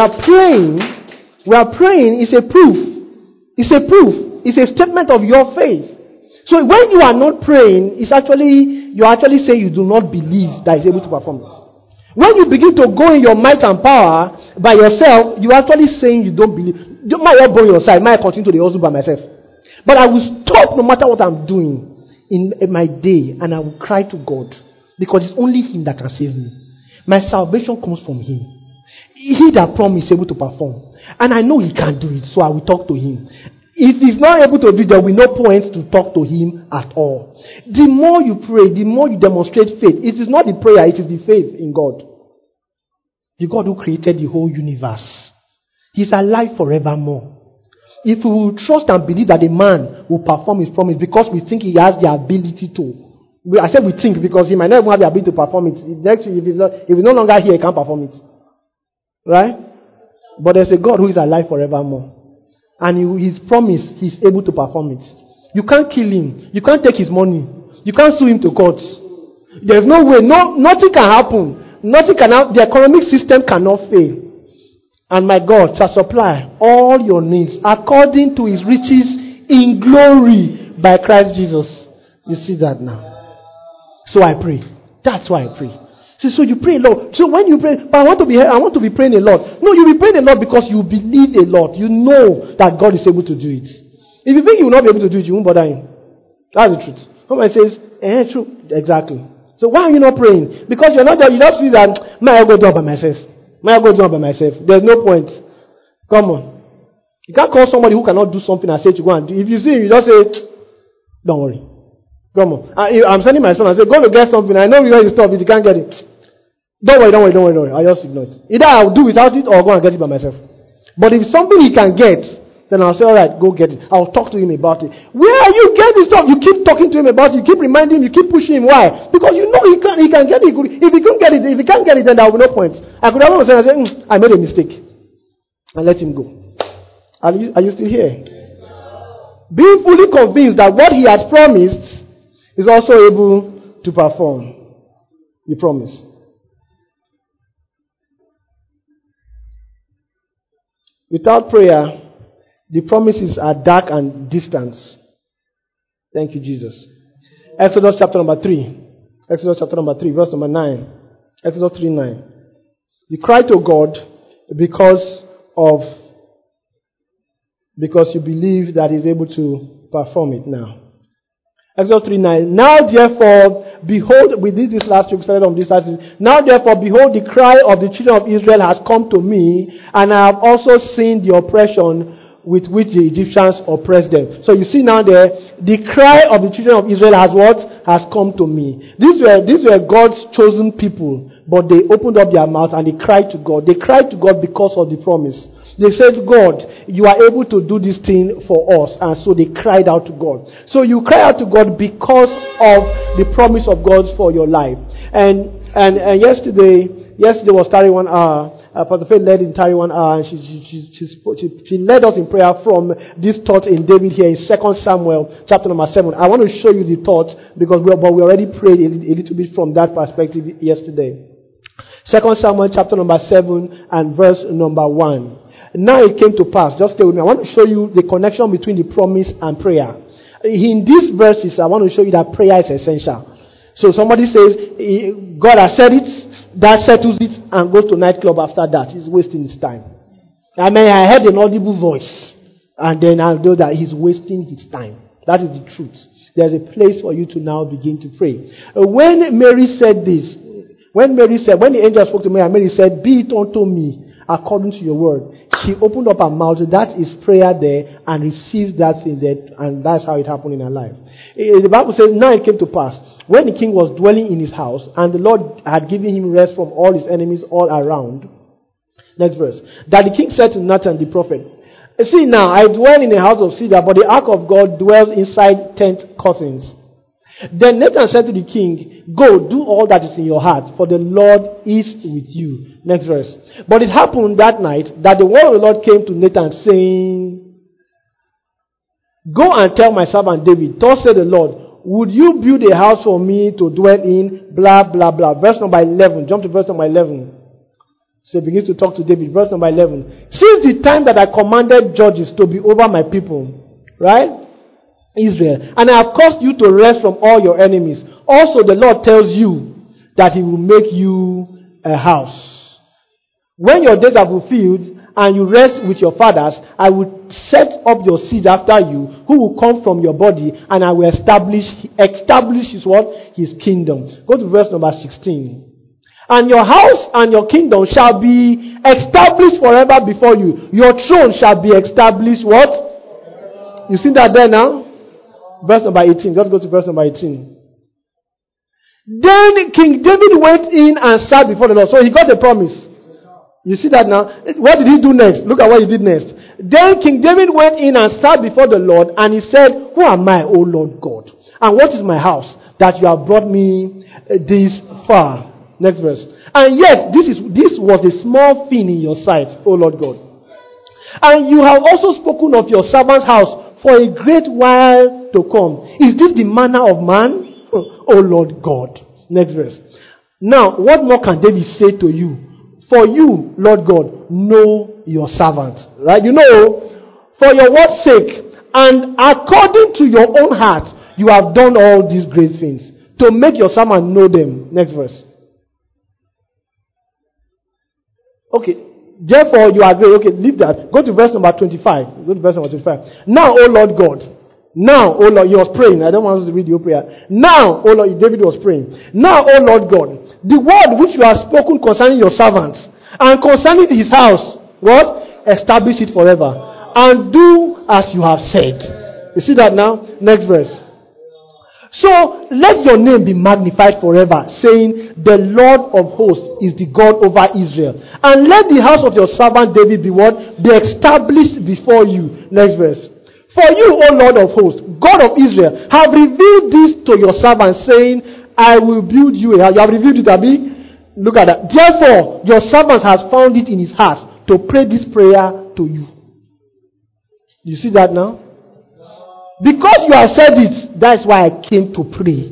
are praying is a proof. It's a proof. It's a statement of your faith. So when you are not praying, you're actually saying you do not believe that he's able to perform it. When you begin to go in your might and power by yourself, you're actually saying you don't believe. You might not go on your side, might continue to the hustle by myself. But I will stop no matter what I'm doing in my day, and I will cry to God. Because it's only him that can save me. My salvation comes from him. He that promised is able to perform. And I know he can do it, so I will talk to him. If he's not able to do it, there will be no point to talk to him at all. The more you pray, the more you demonstrate faith. It is not the prayer, it is the faith in God. The God who created the whole universe. He's alive forevermore. If we will trust and believe that a man will perform his promise because we think he has the ability to. I said we think because he might not even have the ability to perform it. Next, if he's no longer here, he can't perform it. Right? But there's a God who is alive forevermore. And his promise, he's able to perform it. You can't kill him. You can't take his money. You can't sue him to court. There's no way. Nothing can happen. Nothing can happen. The economic system cannot fail. And my God shall supply all your needs according to his riches in glory by Christ Jesus. You see that now. So I pray. That's why I pray. So you pray a lot. So when you pray, but I want to be praying a lot. No, you'll be praying a lot because you believe a lot. You know that God is able to do it. If you think you will not be able to do it, you won't bother him. That's the truth. Somebody says, true. Exactly. So why are you not praying? Because you're not there. You just feel that, I go do it by myself. There's no point. Come on. You can't call somebody who cannot do something and say to go and do. If you see him, you just say, don't worry. Come on. I'm sending my son and say, go to get something. I know where you stop it. You can't get it. Don't worry. I'll just ignore it. Either I'll do without it or go and get it by myself. But if it's something he can get, then I'll say, all right, go get it. I'll talk to him about it. Where are you getting stuff? You keep talking to him about it. You keep reminding him. You keep pushing him. Why? Because you know he can get it. If he can't get it, then there will be no point. I could have said, I made a mistake. And let him go. Are you still here? Being fully convinced that what he has promised is also able to perform the promise. Without prayer, the promises are dark and distant. Thank you, Jesus. Exodus chapter number 3. Exodus chapter number 3, verse number 9. Exodus 3:9. You cry to God because you believe that He's able to perform it now. Exodus 3:9. Now therefore, behold, we did this last week, we started on this last week. Now therefore, behold, the cry of the children of Israel has come to me, and I have also seen the oppression with which the Egyptians oppressed them. So you see now there, the cry of the children of Israel has what? Has come to me. These were God's chosen people, but they opened up their mouths and they cried to God. They cried to God because of the promise. They said, God, you are able to do this thing for us. And so they cried out to God. So you cry out to God because of the promise of God for your life. And yesterday was 31 hour. Pastor Faith led in 31 hour, and she led us in prayer from this thought in David here in 2 Samuel chapter number 7. I want to show you the thought because we already prayed a little bit from that perspective yesterday. 2 Samuel chapter number 7 and verse number 1. Now it came to pass. Just stay with me. I want to show you the connection between the promise and prayer. In these verses, I want to show you that prayer is essential. So somebody says, God has said it. that settles it and goes to nightclub after that, he's wasting his time. I mean, I heard an audible voice, and then I know that he's wasting his time. That is the truth. There's a place for you to now begin to pray. When Mary said this, when the angel spoke to Mary, and Mary said, "Be it unto me according to your word," she opened up her mouth. That is prayer there, and received that thing there, and that's how it happened in her life. The Bible says, "Now it came to pass, when the king was dwelling in his house, and the Lord had given him rest from all his enemies all around." Next verse. "That the king said to Nathan the prophet, See now, I dwell in a house of cedar, but the ark of God dwells inside tent curtains. Then Nathan said to the king, Go, do all that is in your heart, for the Lord is with you." Next verse. "But it happened that night that the word of the Lord came to Nathan, saying, Go and tell my servant David, Thus said the Lord, would you build a house for me to dwell in, blah, blah, blah." Verse number 11. Jump to verse number 11. So he begins to talk to David. Verse number 11. "Since the time that I commanded judges to be over my people," right? Israel, "and I have caused you to rest from all your enemies. Also the Lord tells you that he will make you a house. When your days are fulfilled and you rest with your fathers, I will set up your seed after you, who will come from your body, and I will establish his what? His kingdom." Go to verse number 16. "And your house and your kingdom shall be established forever before you. Your throne shall be established" what? You see that there now? Verse number 18. Let's go to verse number 18. "Then King David went in and sat before the Lord." So he got the promise. You see that now? What did he do next? Look at what he did next. "Then King David went in and sat before the Lord, and he said, Who am I, O Lord God? And what is my house that you have brought me this far?" Next verse. "And yet this was a small thing in your sight, O Lord God. And you have also spoken of your servant's house for a great while to come. Is this the manner of man, O Lord God?" Next verse. "Now, what more can David say to you? For you, Lord God, know your servant." Right? You know, "For your word's sake, and according to your own heart, you have done all these great things, to make your servant know them." Next verse. Okay. "Therefore you are great." Okay, leave that. Go to verse number 25. Go to verse number 25. "Now, O Lord God." Now, O Lord, he was praying. I don't want us to read your prayer. "Now, O Lord," David was praying. "Now, O Lord God, the word which you have spoken concerning your servants, and concerning his house," what? "Establish it forever, and do as you have said." You see that now? Next verse. "So let your name be magnified forever, saying, The Lord of hosts is the God over Israel. And let the house of your servant David be what? Be established before you." Next verse. "For you, O Lord of hosts, God of Israel, have revealed this to your servant, saying, I will build you a house." You have revealed it, Abi? Look at that. "Therefore, your servant has found it in his heart to pray this prayer to you." You see that now? Because you have said it, that's why I came to pray.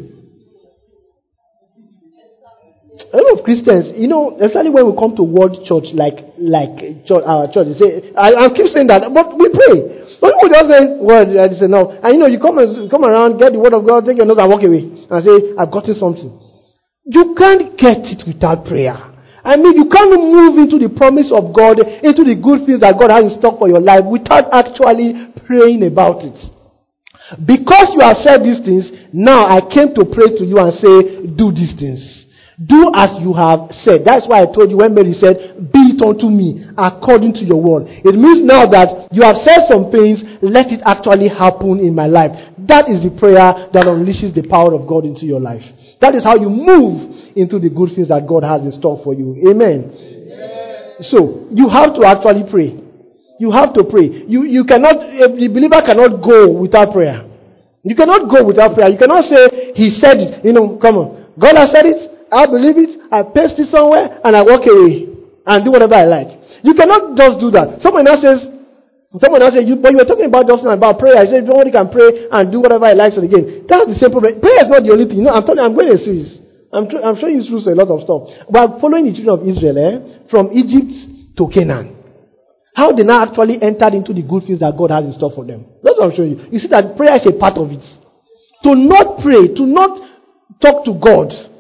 A lot of Christians, especially when we come to World Church, like church, our church, they say, I keep saying that, but we pray. But people just say, "Well, I say no." And you come around, get the word of God, take your notes and walk away, and say, "I've gotten something." You can't get it without prayer. I mean, you can't move into the promise of God, into the good things that God has in stock for your life, without actually praying about it. Because you have said these things, now I came to pray to you and say, do these things. Do as you have said. That's why I told you when Mary said, "Be it unto me according to your word." It means now that you have said some things, let it actually happen in my life. That is the prayer that unleashes the power of God into your life. That is how you move into the good things that God has in store for you. Amen. So, you have to actually pray. You have to pray. You cannot, the believer cannot go without prayer. You cannot go without prayer. You cannot say, "He said it." Come on. God has said it. I believe it. I paste it somewhere and I walk away and do whatever I like. You cannot just do that. Someone else says, but you were talking about just now about prayer. I said, "Nobody can pray and do whatever he likes again." That's the same problem. Prayer is not the only thing. I'm going a series. I'm showing you through a lot of stuff. We are following the children of Israel from Egypt to Canaan. How they now actually entered into the good things that God has in store for them. That's what I'm showing you. You see that prayer is a part of it. To not pray, to not talk to God,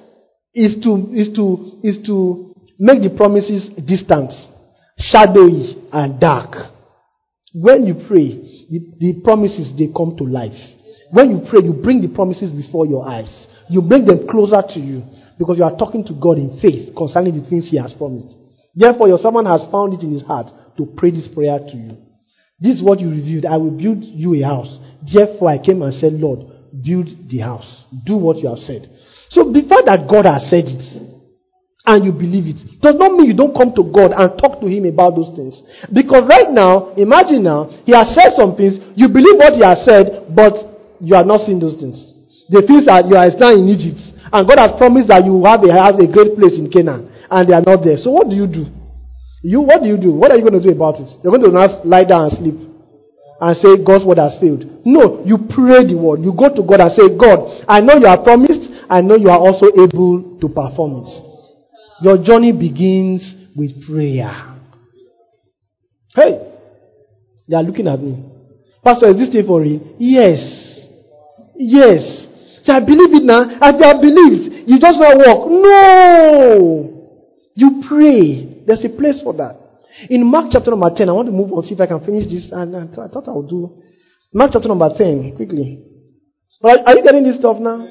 is to make the promises distant, shadowy, and dark. When you pray, the promises, they come to life. When you pray, you bring the promises before your eyes. You bring them closer to you because you are talking to God in faith concerning the things He has promised. Therefore, your servant has found it in his heart to pray this prayer to you. This is what you revealed. I will build you a house. Therefore, I came and said, Lord, build the house. Do what you have said. So, before that God has said it, and you believe it, does not mean you don't come to God and talk to Him about those things. Because right now, imagine now, He has said some things, you believe what He has said, but you are not seeing those things. The things that you are now in Egypt, and God has promised that you will have a great place in Canaan, and they are not there. So what do you do? What do you do? What are you going to do about it? You're going to not lie down and sleep and say God's word has failed. No, you pray the word. You go to God and say, God, I know you have promised. I know you are also able to perform it. Your journey begins with prayer. Hey, they are looking at me. Pastor, is this thing for real? Yes. Yes. So I believe it now. As they have believed, you just not walk. No. You pray. There's a place for that. In Mark chapter number 10, I want to move on, see if I can finish this. And I thought I would do Mark chapter number 10, quickly. But are you getting this stuff now?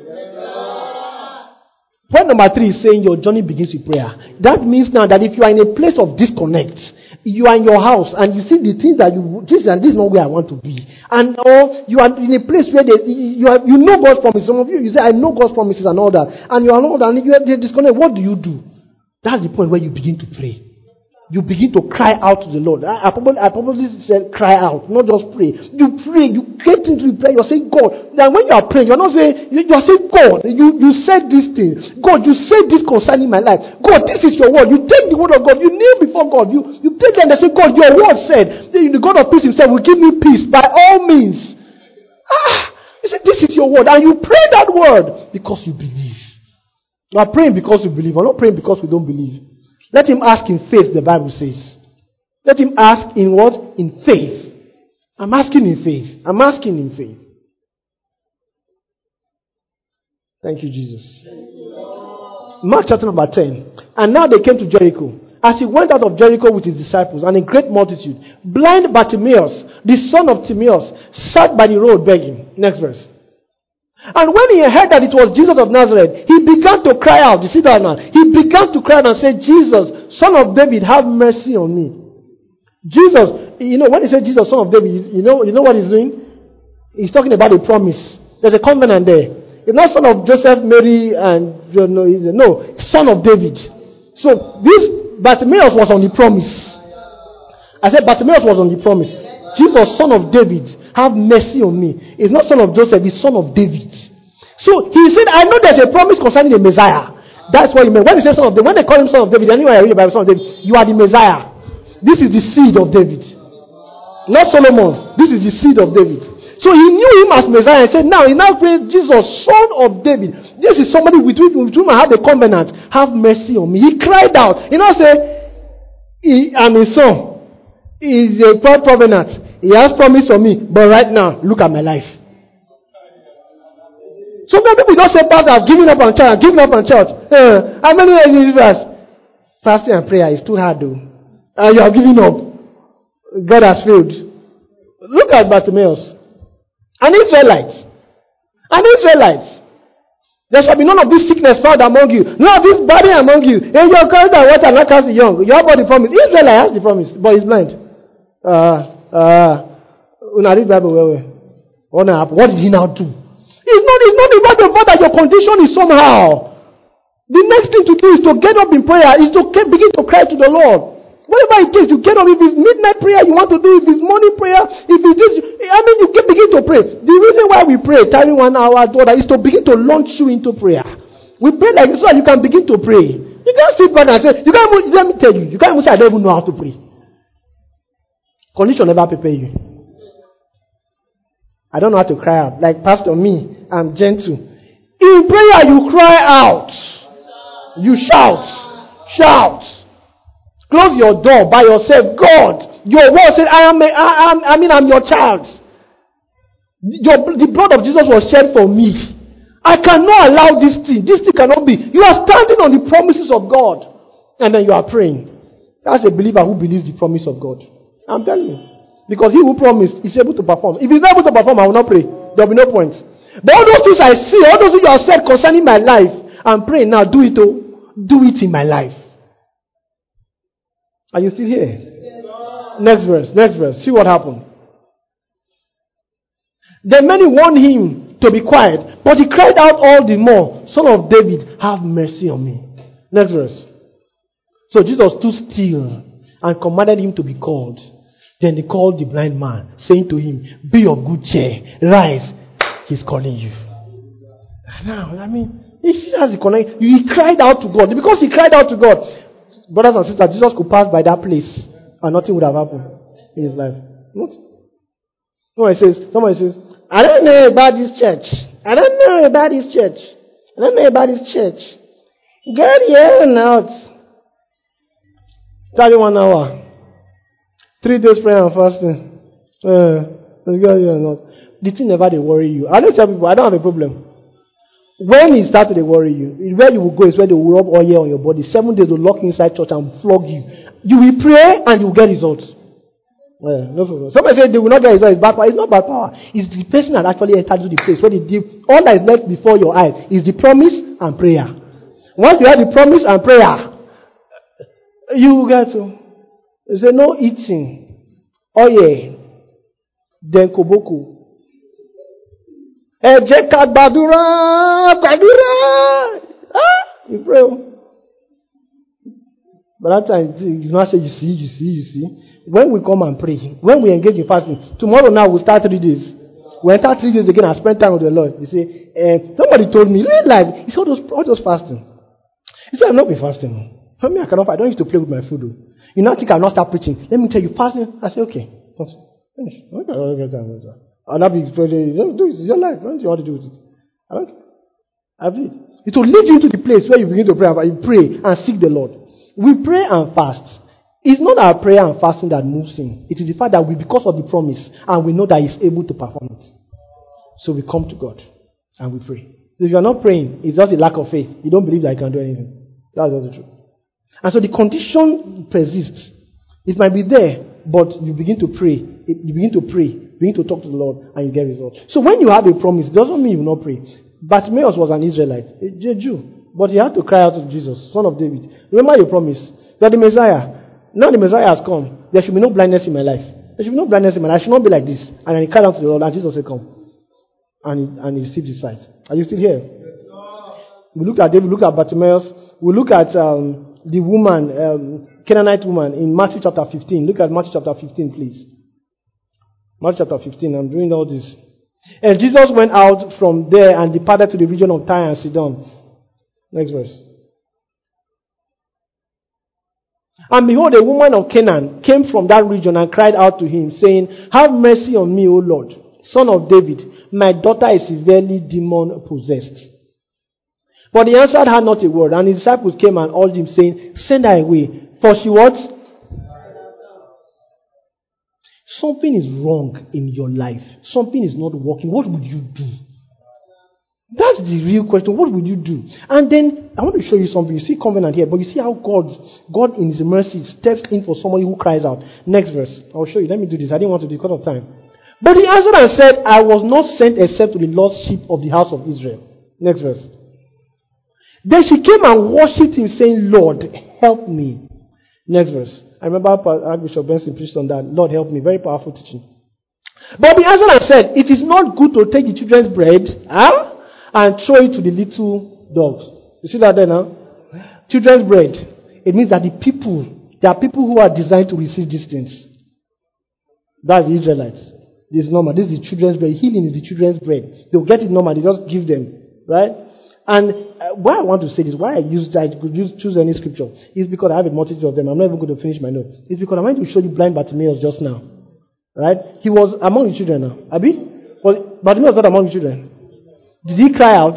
Point number 3 is saying your journey begins with prayer. That means now that if you are in a place of disconnect, you are in your house and you see the things that this is not where I want to be. And or you are in a place where you know God's promises. Some of you say, I know God's promises and all that. And you are not, and you are disconnected. What do you do? That's the point where you begin to pray. You begin to cry out to the Lord. I probably said cry out, not just pray. You pray, you get into prayer, you're saying, God. Then when you are praying, you're not saying, you're saying, God, you said this thing. God, you said this concerning my life. God, this is your word. You take the word of God, you kneel before God. You take them and say, God, your word said, the God of peace himself will give me peace by all means. You say, this is your word. And you pray that word because you believe. You are praying because you believe. We're not praying because we don't believe. Let him ask in faith, the Bible says. Let him ask in what? In faith. I'm asking in faith. I'm asking in faith. Thank you, Jesus. Mark chapter number 10. And now they came to Jericho. As he went out of Jericho with his disciples and a great multitude, blind Bartimaeus, the son of Timaeus, sat by the road begging. Next verse. And when he heard that it was Jesus of Nazareth, he began to cry out. You see that now? He began to cry out and say, Jesus, son of David, have mercy on me. Jesus, when he said Jesus, son of David, you know what he's doing? He's talking about a promise. There's a covenant there. It's not son of Joseph, Mary, and son of David. So this Bartimaeus was on the promise. I said Bartimaeus was on the promise. Jesus, son of David, have mercy on me. It's not son of Joseph, it's son of David. So he said, I know there's a promise concerning the Messiah. That's what he meant. When he said son of David, when they call him son of David, anyway I read about son of David, you are the Messiah. This is the seed of David. Not Solomon. This is the seed of David. So he knew him as Messiah and said, now he now prayed, Jesus, son of David. This is somebody with whom I have a covenant. Have mercy on me. He cried out. He now said, I'm his son. He is a covenant. He has promised on me. But right now, look at my life. Sometimes people don't say, Pastor, I've given up on church. I've given up on church. How many years in this verse? Fasting and prayer is too hard though. And you have given up. God has failed. Look at Bartimaeus. An Israelite. There shall be none of this sickness found among you. None of this body among you. And your courage and water not cast the young. You have got the promise. Israelite has the promise, but he's blind. Una read Bible well. What did he now do? It's not about the fact that your condition is somehow. The next thing to do is to get up in prayer, is to begin to cry to the Lord. Whatever it takes, you get up. If it's midnight prayer you want to do, if it's morning prayer, if it's this, you can begin to pray. The reason why we pray, timing 1 hour, is to begin to launch you into prayer. We pray like this so that you can begin to pray. You can't sit back and say, let me tell you, you can't even say, I don't even know how to pray. Condition never prepare you. I don't know how to cry out. Like Pastor, me, I'm gentle. In prayer, you cry out. You shout. Close your door by yourself. God, your word said, I'm your child. The blood of Jesus was shed for me. I cannot allow this thing. This thing cannot be. You are standing on the promises of God. And then you are praying. That's a believer who believes the promise of God. I'm telling you. Because he who promised is able to perform. If he's not able to perform, I will not pray. There will be no point. But all those things I see, all those things you have said concerning my life, I'm praying now. Do it, oh. Do it in my life. Are you still here? Yes. Next verse. See what happened. Then many warned him to be quiet, but he cried out all the more, Son of David, have mercy on me. Next verse. So Jesus stood still and commanded him to be called. Then he called the blind man, saying to him, be of good cheer, rise, he's calling you. Now, he has the connection. He cried out to God. Because he cried out to God, brothers and sisters, Jesus could pass by that place and nothing would have happened in his life. What? Somebody says, I don't know about this church. I don't know about this church. Get here and out. 31 hour. 3 days prayer and fasting. Get here and out. The thing never they worry you. I don't tell people, I don't have a problem. When it starts to worry you, where you will go is where they will rub oil on your body. 7 days they will lock you inside church and flog you. You will pray and you will get results. No problem. Somebody say they will not get results. It's bad power. It's not bad power. It's the person that actually entered into the place where they did. All that is left before your eyes is the promise and prayer. Once you have the promise and prayer, you will get to. You say no eating. Oh yeah. Then koboko. Gbàdúrà. You pray. But that time, you not say, you see. When we come and pray, when we engage in fasting, tomorrow now we'll start 3 days. We enter 3 days again and spend time with the Lord. You say, somebody told me, real life, he said, all those fasting. He said, I've not been fasting. I don't used to play with my food. Though. You know, I think I'll not start preaching. Let me tell you, fasting. I say, okay. Finish. I'll not be, it's your life. What do you want to do with it? I don't care. I do it. It will lead you to the place where you begin to pray, and you pray and seek the Lord. We pray and fast. It's not our prayer and fasting that moves him. It is the fact that because of the promise, and we know that he's able to perform it. So we come to God and we pray. If you are not praying, it's just a lack of faith. You don't believe that you can do anything. That's not the truth. And so the condition persists. It might be there, but you begin to pray. You begin to talk to the Lord, and you get results. So when you have a promise, it doesn't mean you will not pray. Bartimaeus was an Israelite, a Jew, but he had to cry out to Jesus, Son of David. Remember your promise. You are the Messiah. Now the Messiah has come. There should be no blindness in my life. I should not be like this. And then he cried out to the Lord, and Jesus said, come. And he received his sight. Are you still here? Yes, we looked at David, we looked at Bartimaeus, we look at the woman, Canaanite woman in Matthew chapter 15. Look at Matthew chapter 15, please. Matthew chapter 15, I'm doing all this. And Jesus went out from there and departed to the region of Tyre and Sidon. Next verse. And behold, a woman of Canaan came from that region and cried out to him, saying, have mercy on me, O Lord, Son of David. My daughter is severely demon-possessed. But he answered her not a word. And his disciples came and urged him, saying, send her away. For she what? Something is wrong in your life. Something is not working. What would you do? That's the real question. What would you do? And then, I want to show you something. You see covenant here, but you see how God in his mercy steps in for somebody who cries out. Next verse. I'll show you. Let me do this. I didn't want to do it because of time. But he answered and said, I was not sent except to the lost sheep of the house of Israel. Next verse. Then she came and worshipped him, saying, Lord, help me. Next verse. I remember Archbishop Benson preached on that. Lord, help me. Very powerful teaching. But he answered and said, it is not good to take the children's bread and throw it to the little dogs. You see that there now? Children's bread. It means that there are people who are designed to receive these things. That's the Israelites. This is normal. This is the children's bread. Healing is the children's bread. They'll get it normal. They just give them. Right? And why I want to say this, why I could choose any scripture, is because I have a multitude of them. I'm not even going to finish my notes. It's because I want to show you blind Bartimaeus just now. Right? He was among the children now. Abi? Bartimaeus was not among the children. Did he cry out?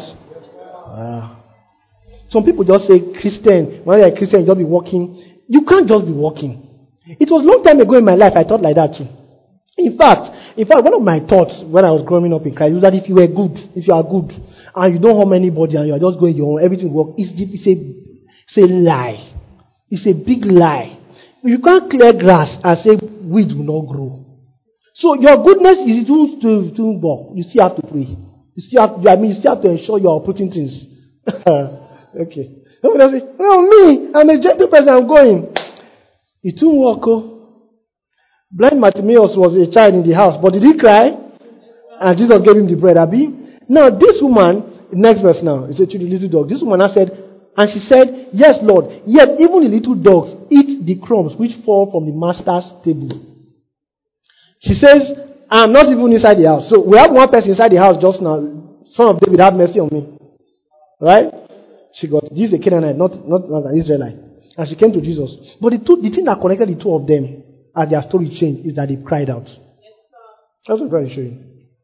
Some people just say Christian. When you're a Christian, you just be walking. You can't just be walking. It was a long time ago in my life I thought like that too. In fact, In fact, one of my thoughts when I was growing up in Christ was that if you are good, and you don't harm anybody, and you are just going your own, everything will work. It's a lie. It's a big lie. You can't clear grass and say weed will not grow. So your goodness is too bulk. You still have to pray. You still have to ensure you are putting things. Okay. Somebody say, "Oh, me, I'm a gentle person, I'm going." It won't work. Oh. Blind Bartimaeus was a child in the house, but did he cry? And Jesus gave him the bread, Abi. Now, this woman, next verse now, it said to the little dog. This woman said, and she said, "Yes, Lord, yet even the little dogs eat the crumbs which fall from the master's table." She says, "I'm not even inside the house." So we have one person inside the house just now. Son of David, have mercy on me. Right? This is a Canaanite, not an Israelite. And she came to Jesus. But the thing that connected the two of them as their story changed is that they cried out. That's what I'm trying to show you.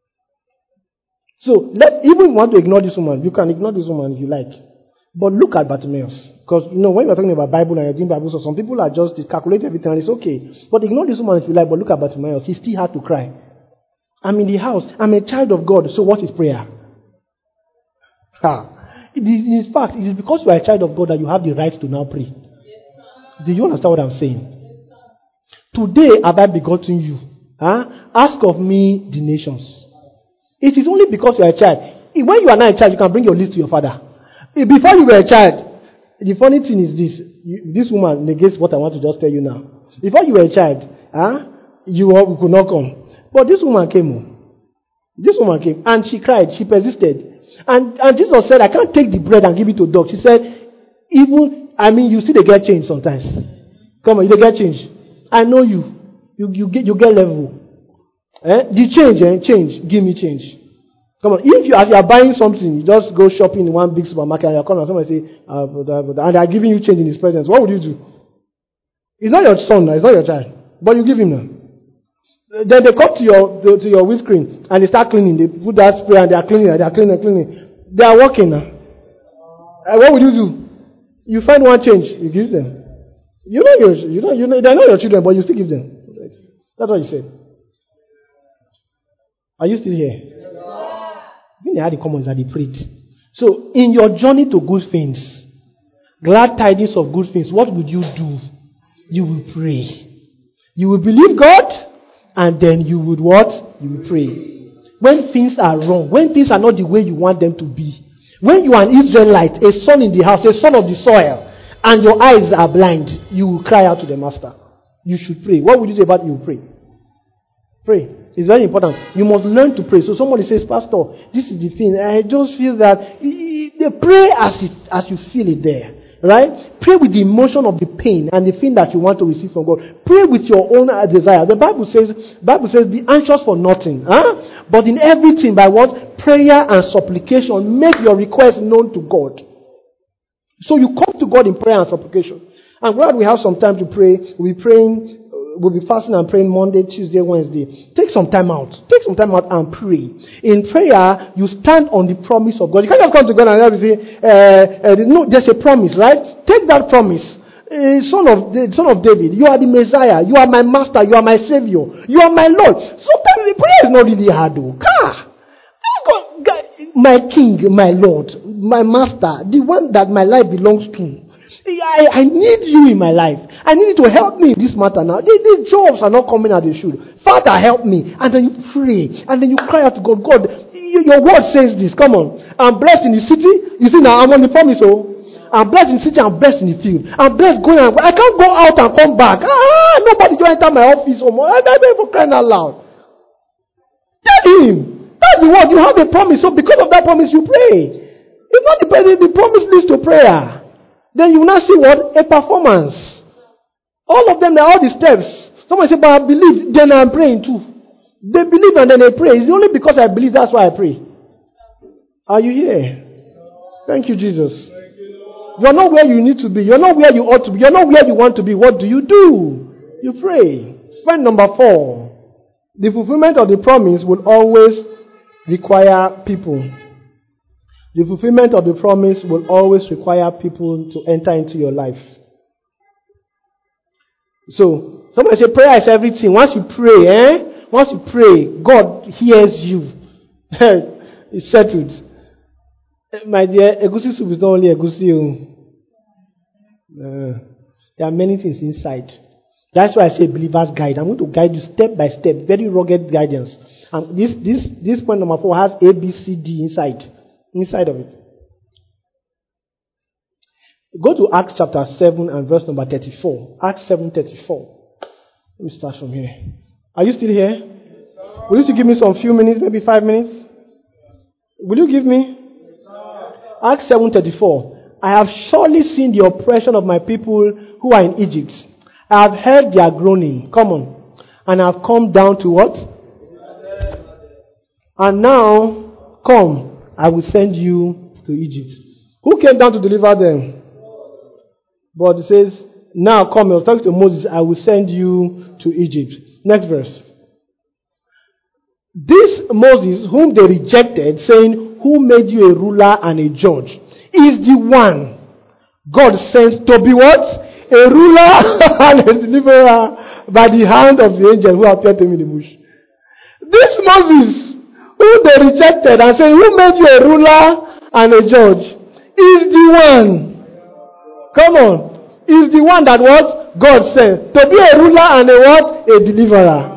So, even if you want to ignore this woman, you can ignore this woman if you like. But look at Bartimaeus. Because, when you're talking about Bible and you're doing Bible, so some people are just calculating everything and it's okay. But ignore this woman if you like, but look at Bartimaeus. He still had to cry. I'm in the house. I'm a child of God. So what is prayer? In fact, it is because you are a child of God that you have the right to now pray. Do you understand what I'm saying? Today have I begotten you. Ask of me the nations. It is only because you are a child. When you are not a child, you can bring your list to your father. Before you were a child, the funny thing is this. This woman negates what I want to just tell you now. Before you were a child, you could not come. But this woman came. This woman came and she cried. She persisted. And Jesus said, "I can't take the bread and give it to dogs." She said, you see they get change sometimes. Come on, they get change. I know you. You get level. The change. Give me change. Come on, if as you are buying something, you just go shopping in one big supermarket and you come and somebody say, and they are giving you change in his presence. What would you do? It's not your son, it's not your child, but you give him now. Then they come to your windscreen and they start cleaning. They put that spray and they are cleaning. They are working now. What would you do? You find one change, you give them. They're not your children, but you still give them. That's what you said. Are you still here? When they had the commons that they prayed. So, in your journey to good things, glad tidings of good things, what would you do? You will pray. You will believe God. And then you would what? You would pray. When things are wrong, when things are not the way you want them to be, when you are an Israelite, a son in the house, a son of the soil, and your eyes are blind, you will cry out to the master. You should pray. What would you say about you pray? Pray. It's very important. You must learn to pray. So somebody says, "Pastor, this is the thing. I just feel that." They pray as you feel it there. Right? Pray with the emotion of the pain and the thing that you want to receive from God. Pray with your own desire. The Bible says, "Be anxious for nothing." But in everything, by what? Prayer and supplication. Make your request known to God. So you come to God in prayer and supplication. And while we have some time to pray, we'll be fasting and praying Monday, Tuesday, Wednesday. Take some time out. Take some time out and pray. In prayer, you stand on the promise of God. You can't just come to God and say, no, there's a promise, right? Take that promise. Son of David, you are the Messiah. You are my master. You are my Savior. You are my Lord. Sometimes the prayer is not really hard, though. God, my King, my Lord, my Master, the one that my life belongs to. I need you in my life. I need you to help me in this matter now. The jobs are not coming as they should. Father, help me. And then you pray. And then you cry out to God. God, your word says this. Come on. I'm blessed in the city. You see now, I'm on the promise. I'm blessed in the city. I'm blessed in the field. I'm blessed going out. I can't go out and come back. Nobody don't enter my office. I'm for crying out loud. Tell him. That's the word. You have a promise. So because of that promise, you pray. It's not the promise leads to prayer. Then you will not see what? A performance. All of them, they're all the steps. Someone say, "But I believe, then I'm praying too." They believe and then they pray. It's only because I believe, that's why I pray. Are you here? Thank you, Jesus. You're not where you need to be. You're not where you ought to be. You're not where you want to be. What do? You pray. Point number 4. The fulfillment of the promise will always require people. The fulfillment of the promise will always require people to enter into your life. So, somebody say prayer is everything. Once you pray, Once you pray, God hears you. It's settled. My dear, egusi soup is not only egusi. There are many things inside. That's why I say believer's guide. I'm going to guide you step by step, very rugged guidance. And this point number 4 has A, B, C, D inside of it. Go to Acts chapter 7 and verse number 34. Acts 7:34. Let me start from here. Are you still here? Will you still give me some few minutes, maybe 5 minutes? Will you give me? Acts 7:34. I have surely seen the oppression of my people who are in Egypt. I have heard their groaning. Come on. And I have come down to what? And now, come, I will send you to Egypt. Who came down to deliver them? But it says, now come, I'll talk to Moses, I will send you to Egypt. Next verse. This Moses, whom they rejected, saying, who made you a ruler and a judge, is the one God sent to be what? A ruler and a deliverer by the hand of the angel who appeared to him in the bush. This Moses, who they rejected and said, who made you a ruler and a judge, is the one. Come on. Is the one that what? God sent. To be a ruler and a what? A deliverer.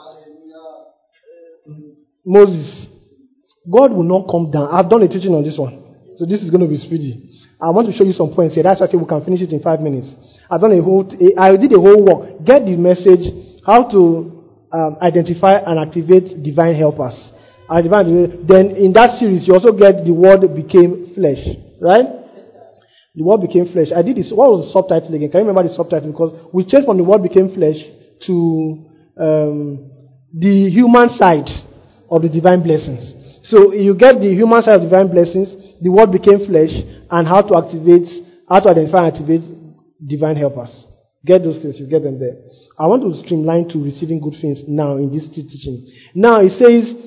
Moses. God will not come down. I've done a teaching on this one. So this is going to be speedy. I want to show you some points here. That's why I say we can finish it in 5 minutes. I did a whole work. Get the message. How to identify and activate divine helpers. Then in that series, you also get the word became flesh. Right? The word became flesh. I did this. What was the subtitle again? Can you remember the subtitle? Because we changed from the word became flesh to the human side of the divine blessings. So you get the human side of divine blessings, the word became flesh, and how to identify and activate divine helpers. Get those things, you get them there. I want to streamline to receiving good things now in this teaching. Now it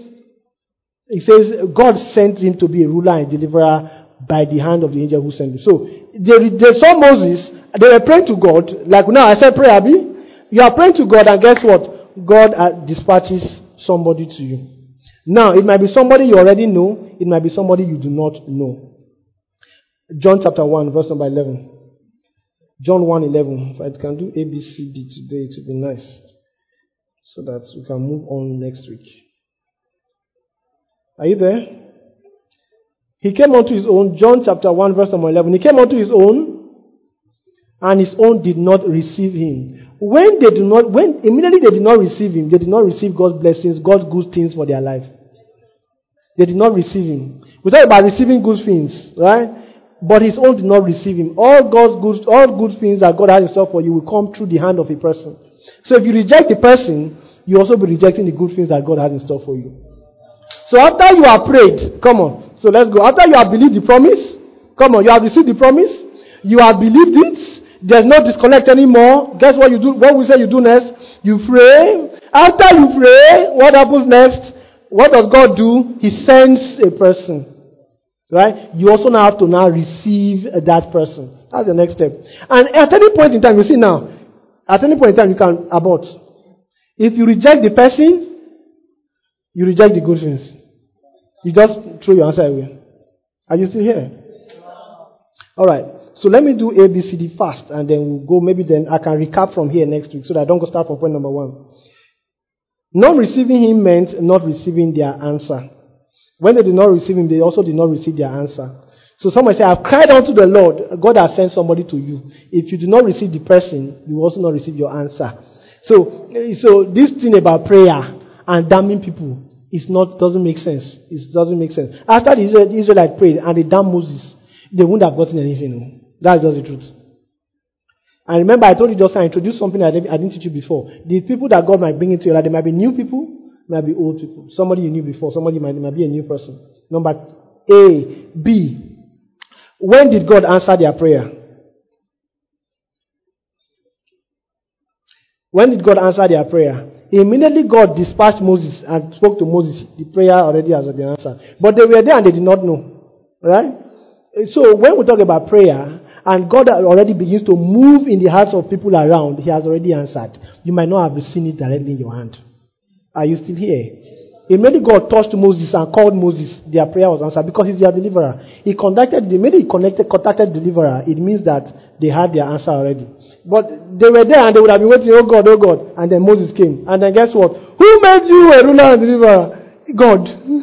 says God sent him to be a ruler and deliverer by the hand of the angel who sent him. So they saw Moses, they were praying to God, like now I said pray, Abby. You are praying to God, and guess what? God dispatches somebody to you. Now, it might be somebody you already know, it might be somebody you do not know. John chapter 1, verse number 11. John 1:11. If I can do A, B, C, D today, it would be nice. So that we can move on next week. Are you there? He came unto his own, John chapter 1, verse number 11. He came unto his own, and his own did not receive him. Immediately they did not receive him, they did not receive God's blessings, God's good things for their life. They did not receive him. We talk about receiving good things, right? But his own did not receive him. All good things that God has in store for you will come through the hand of a person. So if you reject the person, you also be rejecting the good things that God has in store for you. So after you have prayed, come on. So let's go. After you have believed the promise, come on, you have received the promise, you have believed it, there's no disconnect anymore. Guess what you do? What we say you do next? You pray. After you pray, what happens next? What does God do? He sends a person. Right? You also now have to receive that person. That's the next step. And at any point in time, you see now, at any point in time you can abort. If you reject the person, you reject the good things. You just throw your answer away. Are you still here? Alright. So let me do A, B, C, D fast, and then we'll go, maybe then I can recap from here next week so that I don't go start from point number 1. Not receiving him meant not receiving their answer. When they did not receive him, they also did not receive their answer. So someone say, I've cried unto the Lord. God has sent somebody to you. If you do not receive the person, you also not receive your answer. So this thing about prayer and damning people doesn't make sense. It doesn't make sense. After the Israelites prayed and they damned Moses, they wouldn't have gotten anything. That's just the truth. And remember, I told you just I introduced something I didn't teach you before. The people that God might bring into your life, they might be new people, might be old people. Somebody you knew before, somebody might be a new person. Number A. B. When did God answer their prayer? When did God answer their prayer? Immediately God dispatched Moses and spoke to Moses. The prayer already has been answered. But they were there and they did not know. Right? So when we talk about prayer, and God already begins to move in the hearts of people around, He has already answered. You might not have seen it directly in your hand. Are you still here? Immediately God touched Moses and called Moses, their prayer was answered because he's their deliverer. Contacted deliverer, it means that they had their answer already. But they were there and they would have been waiting, oh God, oh God. And then Moses came. And then guess what? Who made you a ruler and deliverer? God.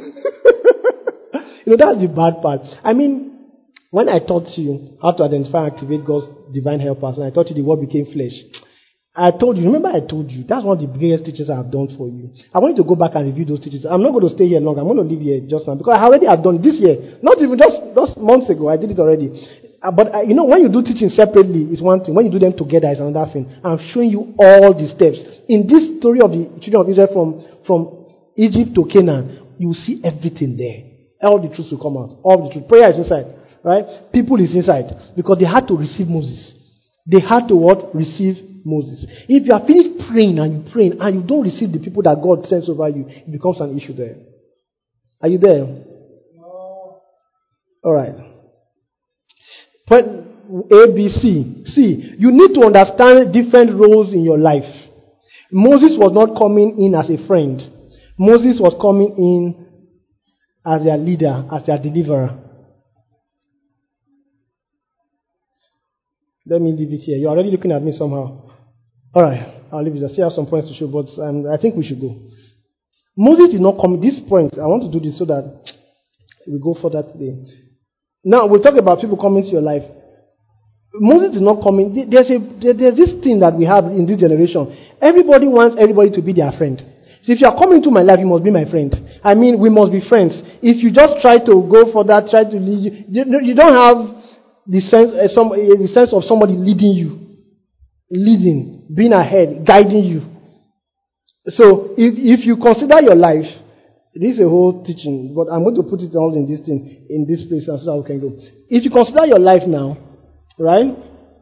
That's the bad part. I mean, when I taught you how to identify and activate God's divine helpers, and I taught you the word became flesh, I told you, remember I told you, that's one of the biggest teachings I have done for you. I want you to go back and review those teachings. I'm not going to stay here long. I'm going to leave here just now because I already have done it this year. Not even just months ago. I did it already. But when you do teaching separately, it's one thing. When you do them together, it's another thing. I'm showing you all the steps. In this story of the children of Israel from Egypt to Canaan, you will see everything there. All the truths will come out. All the truth. Prayer is inside. Right? People is inside. Because they had to receive Moses. They had to what? Receive Moses. If you are finished praying and you don't receive the people that God sends over you, it becomes an issue there. Are you there? No. Alright. Point A, B, C. C. You need to understand different roles in your life. Moses was not coming in as a friend. Moses was coming in as their leader, as their deliverer. Let me leave it here. You're already looking at me somehow. Alright, I'll leave it. I still have some points to show, but I think we should go. Moses did not come. This point, I want to do this so that we go further today. Now, we'll talk about people coming to your life. Moses did not come in. There's this thing that we have in this generation. Everybody wants everybody to be their friend. So if you are coming to my life, you must be my friend. I mean, we must be friends. If you just try to go for that, try to lead you don't have the sense of somebody leading you. Leading, being ahead, guiding you. So, if you consider your life, this is a whole teaching, but I'm going to put it all in this thing, in this place, so that we can go. If you consider your life now, right?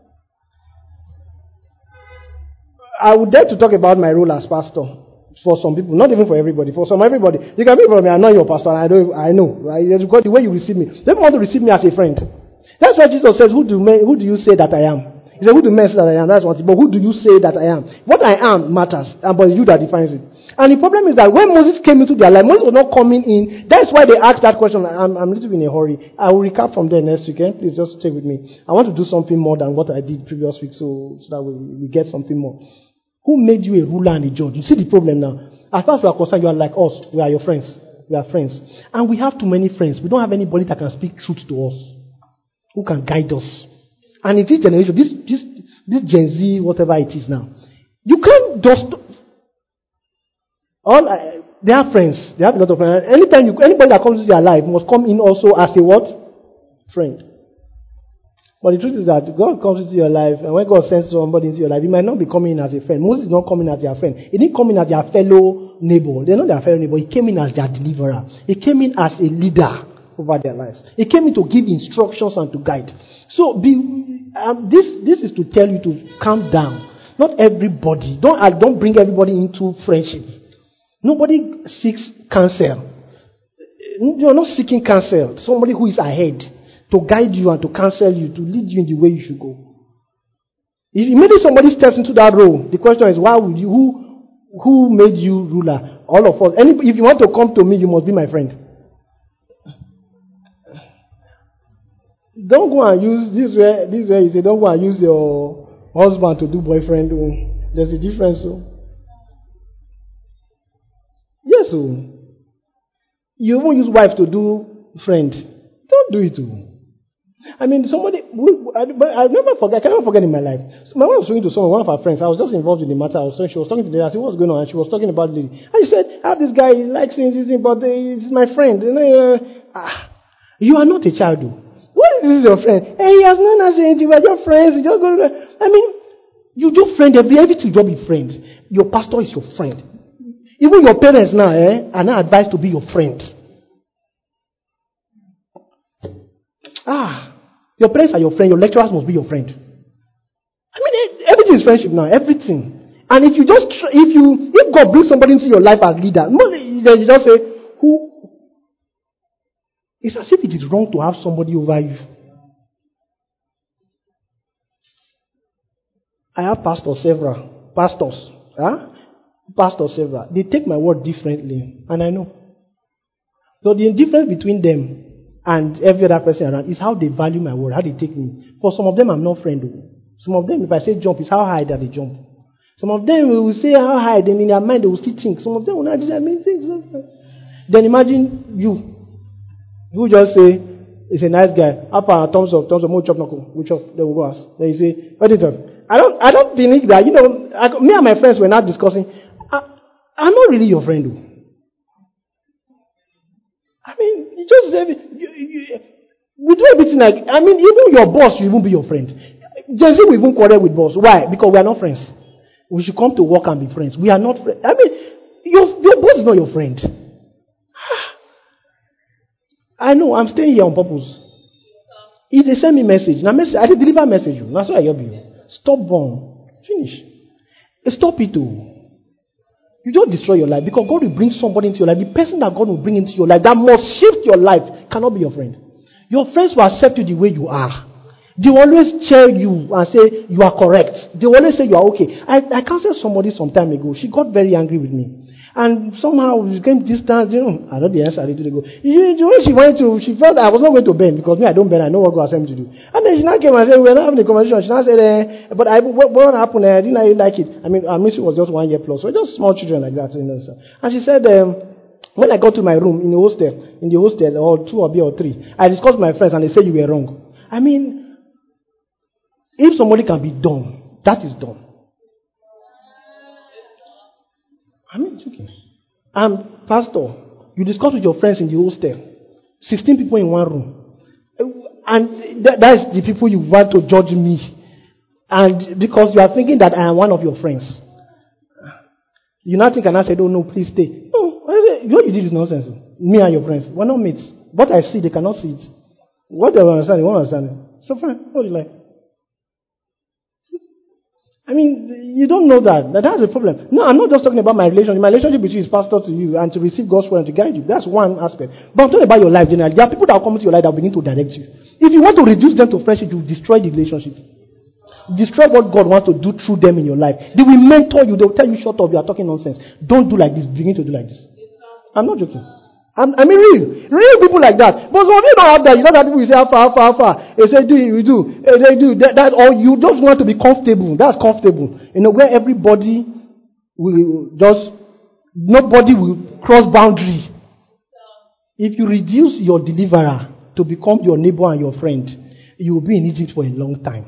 I would dare to talk about my role as pastor for some people, not even for everybody. For everybody, you can be from me. I'm not your pastor. I know, right? Because the way you receive me, they want to receive me as a friend. That's why Jesus says, "Who do you say that I am?" He said, "Who do men say that I am?" That's what. But who do you say that I am? What I am matters, but it's you that defines it. And the problem is that when Moses came into their life, Moses was not coming in. That's why they asked that question. I'm a little bit in a hurry. I will recap from there next week. Please just stay with me. I want to do something more than what I did previous week, so that we get something more. Who made you a ruler and a judge? You see the problem now. As far as we are concerned, you are like us. We are your friends. We are friends. And we have too many friends. We don't have anybody that can speak truth to us, who can guide us. And in this generation, this Gen Z, whatever it is now, you can't just... they have friends. They have a lot of friends. Anybody that comes into their life must come in also as a what? Friend. But the truth is that God comes into your life, and when God sends somebody into your life, he might not be coming in as a friend. Moses is not coming as their friend. He didn't come in as their fellow neighbor. They're not their fellow neighbor. He came in as their deliverer. He came in as a leader over their lives. He came in to give instructions and to guide. So this is to tell you to calm down. Not everybody. Don't bring everybody into friendship. Nobody seeks counsel. You're not seeking counsel. Somebody who is ahead to guide you and to counsel you, to lead you in the way you should go. If immediately somebody steps into that role, the question is, why would you? Who made you ruler? All of us. If you want to come to me, you must be my friend. Don't go and use this way you say, don't go and use your husband to do boyfriend. There's a difference. Yes, you won't use wife to do friend. Don't do it. I mean, somebody, I never forget, I cannot forget in my life. So my wife was talking to someone, one of her friends. I was just involved in the matter. She was talking to the lady. I said, what's going on? And she was talking about the lady. And she said, I have this guy, he likes me, but he's my friend. You are not a child, though. What is this your friend? Hey, he has known us, we are your friends. You just go to I mean, you do friend, everything you be friends. Your pastor is your friend. Even your parents now, are now advised to be your friend. Your parents are your friend. Your lecturers must be your friend. I mean, everything is friendship now. Everything. And if God brings somebody into your life as leader, then you just say, who? It's as if it is wrong to have somebody over you. I have several pastors. pastors several, they take my word differently, and I know. So the difference between them and every other person around is how they value my word, how they take me. For some of them, I'm not friendly. Some of them, if I say jump, it's how high that they jump. Some of them will say how high, then in their mind they will still think. Some of them will not do that many things. Then imagine you just say, it's a nice guy. After thumbs up, more chop knuckle, we chop, then we go ask. Then you say, what is that? I don't believe that. Me and my friends were not discussing. I'm not really your friend, though. I mean, you just we do everything like, even your boss will even be your friend. Jesse will even quarrel with boss. Why? Because we are not friends. We should come to work and be friends. We are not friends. Your boss is not your friend. I know, I'm staying here on purpose. If they send me message, I deliver message. That's why I help you. Stop born. Finish. Stop it too. You don't destroy your life because God will bring somebody into your life. The person that God will bring into your life that must shift your life cannot be your friend. Your friends will accept you the way you are. They will always cheer you and say you are correct. They will always say you are okay. I counseled somebody some time ago. She got very angry with me. And somehow we became distant. I know the answer. The way she went to, she felt I was not going to bend because me, I don't bend. I know what God asked me to do. And then she now came and said, we're not having a conversation. She now said, but what happened? I didn't really like it. Our mission was just 1 year plus. So just small children like that. So. And she said, when I got to my room in the hostel, or 2 or 3, I discussed with my friends and they said you were wrong. If somebody can be dumb, that is dumb. It's okay. Pastor, you discuss with your friends in the hostel. 16 people in one room. And that's the people you want to judge me. And because you are thinking that I am one of your friends. You now think and I said, oh no, please stay. No, what you did is nonsense. Me and your friends, we're not mates. What I see, they cannot see it. What they understand, they won't understand it. So fine, what do you like? You don't know that. That's the problem. No, I'm not just talking about my relationship. My relationship between is pastor to you and to receive God's word and to guide you. That's one aspect. But I'm talking about your life generally. There are people that will come into your life that will begin to direct you. If you want to reduce them to friendship, you will destroy the relationship. Destroy what God wants to do through them in your life. They will mentor you. They will tell you, shut up, you are talking nonsense. Don't do like this. Begin to do like this. I'm not joking. Real people like that. But some of you don't have that. You know that people will say, how far. They say, do, you do. They do. That, or you just want to be comfortable. That's comfortable. Where everybody nobody will cross boundary. If you reduce your deliverer to become your neighbor and your friend, you will be in Egypt for a long time.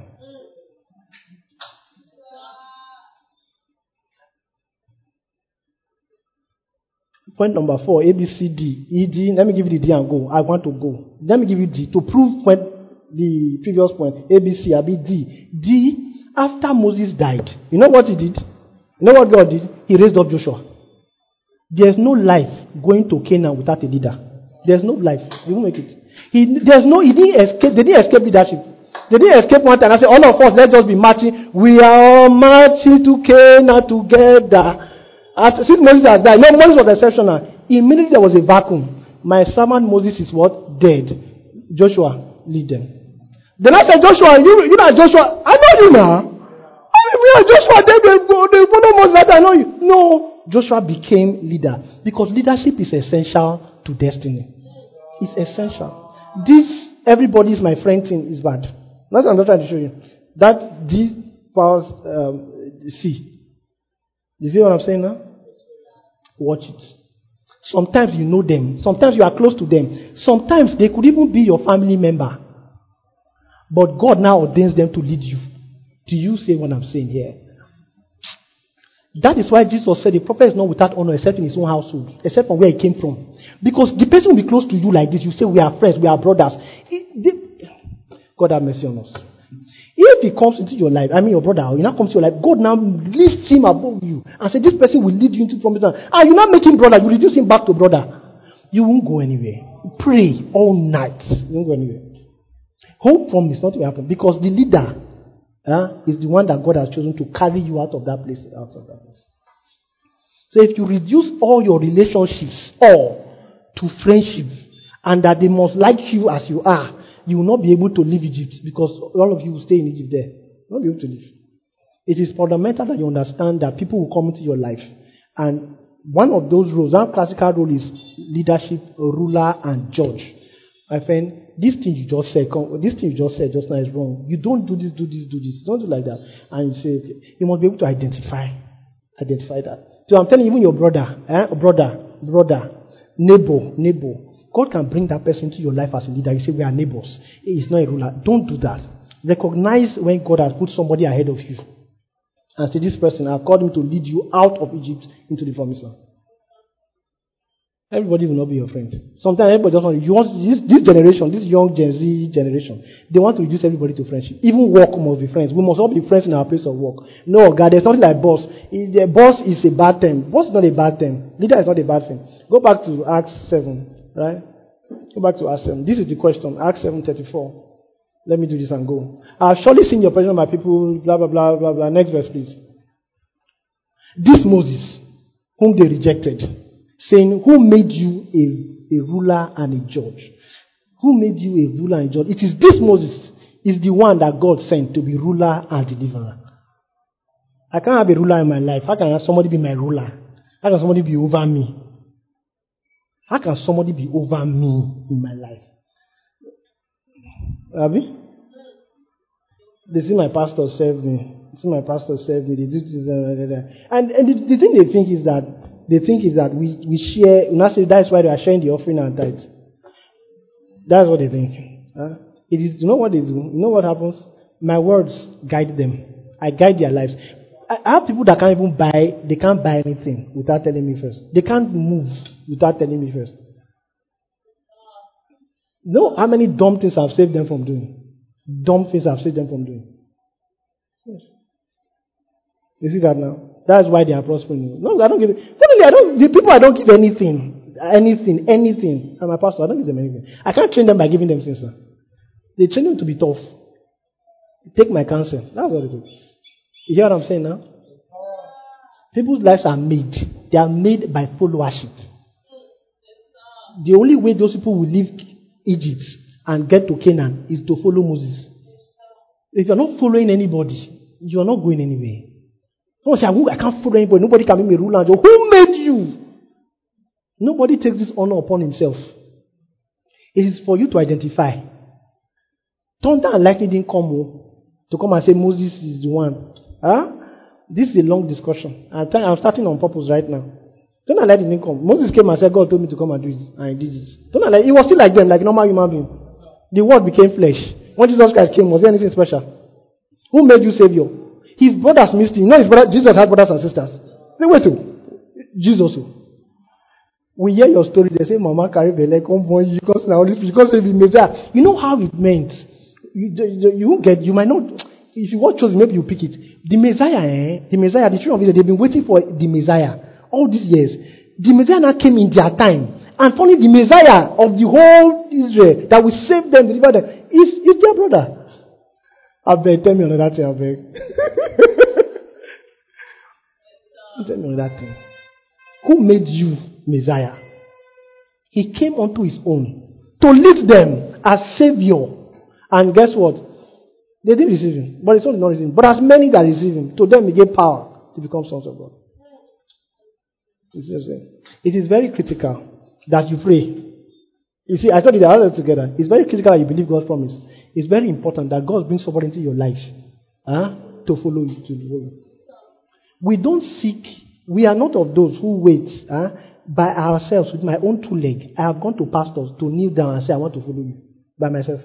Point number 4, A, B, C, D, E, D. Let me give you the D and go. I want to go. Let me give you D. To prove the previous point, A, B, C, I be D. D, after Moses died, you know what he did? You know what God did? He raised up Joshua. There's no life going to Canaan without a leader. There's no life. You won't make it. He didn't escape. They didn't escape leadership. They didn't escape one time. I said, all of us, let's just be marching. We are all marching to Canaan together. Since Moses has died, no, Moses was exceptional. Immediately there was a vacuum. My servant Moses is what? Dead. Joshua, lead them. Then I said, Joshua, you know Joshua, I know you now. Joshua, they follow Moses, I know you. No, Joshua became leader. Because leadership is essential to destiny. It's essential. This, everybody is my friend thing is bad. That's what I'm trying to show you. That D powers C. You see what I'm saying now? Watch it. Sometimes you know them. Sometimes you are close to them. Sometimes they could even be your family member. But God now ordains them to lead you. Do you see what I'm saying here? That is why Jesus said the prophet is not without honor except in his own household, except from where he came from. Because the person will be close to you like this. You say we are friends, we are brothers. God have mercy on us. If he comes into your life, your brother, he now comes to your life, God now lifts him above you and say, this person will lead you into promised land. And you now make him brother, you reduce him back to brother. You won't go anywhere. Pray all night. You won't go anywhere. Hope promise not to happen because the leader is the one that God has chosen to carry you out of that place. So if you reduce all your relationships to friendship and that they must like you as you are, you will not be able to leave Egypt because all of you will stay in Egypt there. You will not be able to leave. It is fundamental that you understand that people will come into your life And one of those roles, one classical role is leadership, ruler, and judge. My friend, this thing you just said just now is wrong. You don't do this. Don't do like that. And you say, okay, you must be able to identify that. So I'm telling you, even your brother, neighbor, God can bring that person into your life as a leader. You say, we are neighbors. He is not a ruler. Don't do that. Recognize when God has put somebody ahead of you. And say, this person, I've called him to lead you out of Egypt into the promised land. Everybody will not be your friend. Sometimes everybody just want this generation, this young Gen Z generation, they want to reduce everybody to friendship. Even work must be friends. We must all be friends in our place of work. No, God, there's nothing like boss. The boss is a bad term. Boss is not a bad term. Leader is not a bad thing. Go back to Acts 7, right? Go back to Acts 7. This is the question. Acts 7:34. Let me do this and go. I've surely seen your presence, my people, blah, blah, blah, blah, blah. Next verse, please. This Moses, whom they rejected, saying, who made you a ruler and a judge? Who made you a ruler and a judge? It is this Moses is the one that God sent to be ruler and deliverer. I can't have a ruler in my life. How can somebody be my ruler? How can somebody be over me? How can somebody be over me in my life? Abi? They see my pastor serve me. They see my pastor serve me. They do this. And the thing they think is that we share. That's why they are sharing the offering and tithe. That's what they think. It is. You know what they do? You know what happens? My words guide them. I guide their lives. I have people that can't even buy. They can't buy anything without telling me first. They can't move without telling me first. Know how many dumb things I've saved them from doing? Dumb things I've saved them from doing. Yes. You see that now? That's why they are prospering. No, I don't give it. The people I don't give anything. And my pastor, I don't give them anything. I can't train them by giving them things, sir. They train them to be tough. Take my counsel. That's what they do. You hear what I'm saying now? People's lives are made. They are made by followership. The only way those people will leave Egypt and get to Canaan is to follow Moses. If you're not following anybody, you are not going anywhere. Someone say, I can't follow anybody. Nobody can make me ruler. Who made you? Nobody takes this honor upon himself. It is for you to identify. Thunder and lightning didn't come to come and say Moses is the one. This is a long discussion. I'm starting on purpose right now. Don't let it come. Moses came and said, God told me to come and do this. And he did this. It was still like them, like normal human being. The word became flesh. When Jesus Christ came, was there anything special? Who made you Savior? His brothers missed him. His brother, Jesus had brothers and sisters. They were too. Jesus. We hear your story. They say, Mama carry the leg, come boy, because now because of the Messiah. You know how it meant. You might not. If you watch shows, maybe you pick it. The Messiah, the children of Israel, they've been waiting for the Messiah all these years. The Messiah now came in their time. And finally, the Messiah of the whole Israel that will save them, deliver them, is their brother. I beg, tell me another thing, I beg. Tell me another thing. Who made you Messiah? He came unto his own to lead them as Savior. And guess what? They didn't receive him. But it's not receive him. But as many that receive him, to them he gave power to become sons of God. It is very critical that you pray. You see, I told you that all together. It's very critical that you believe God's promise. It's very important that God brings somebody into your life to follow you. We don't seek. We are not of those who wait by ourselves with my own two legs. I have gone to pastors to kneel down and say, I want to follow you by myself.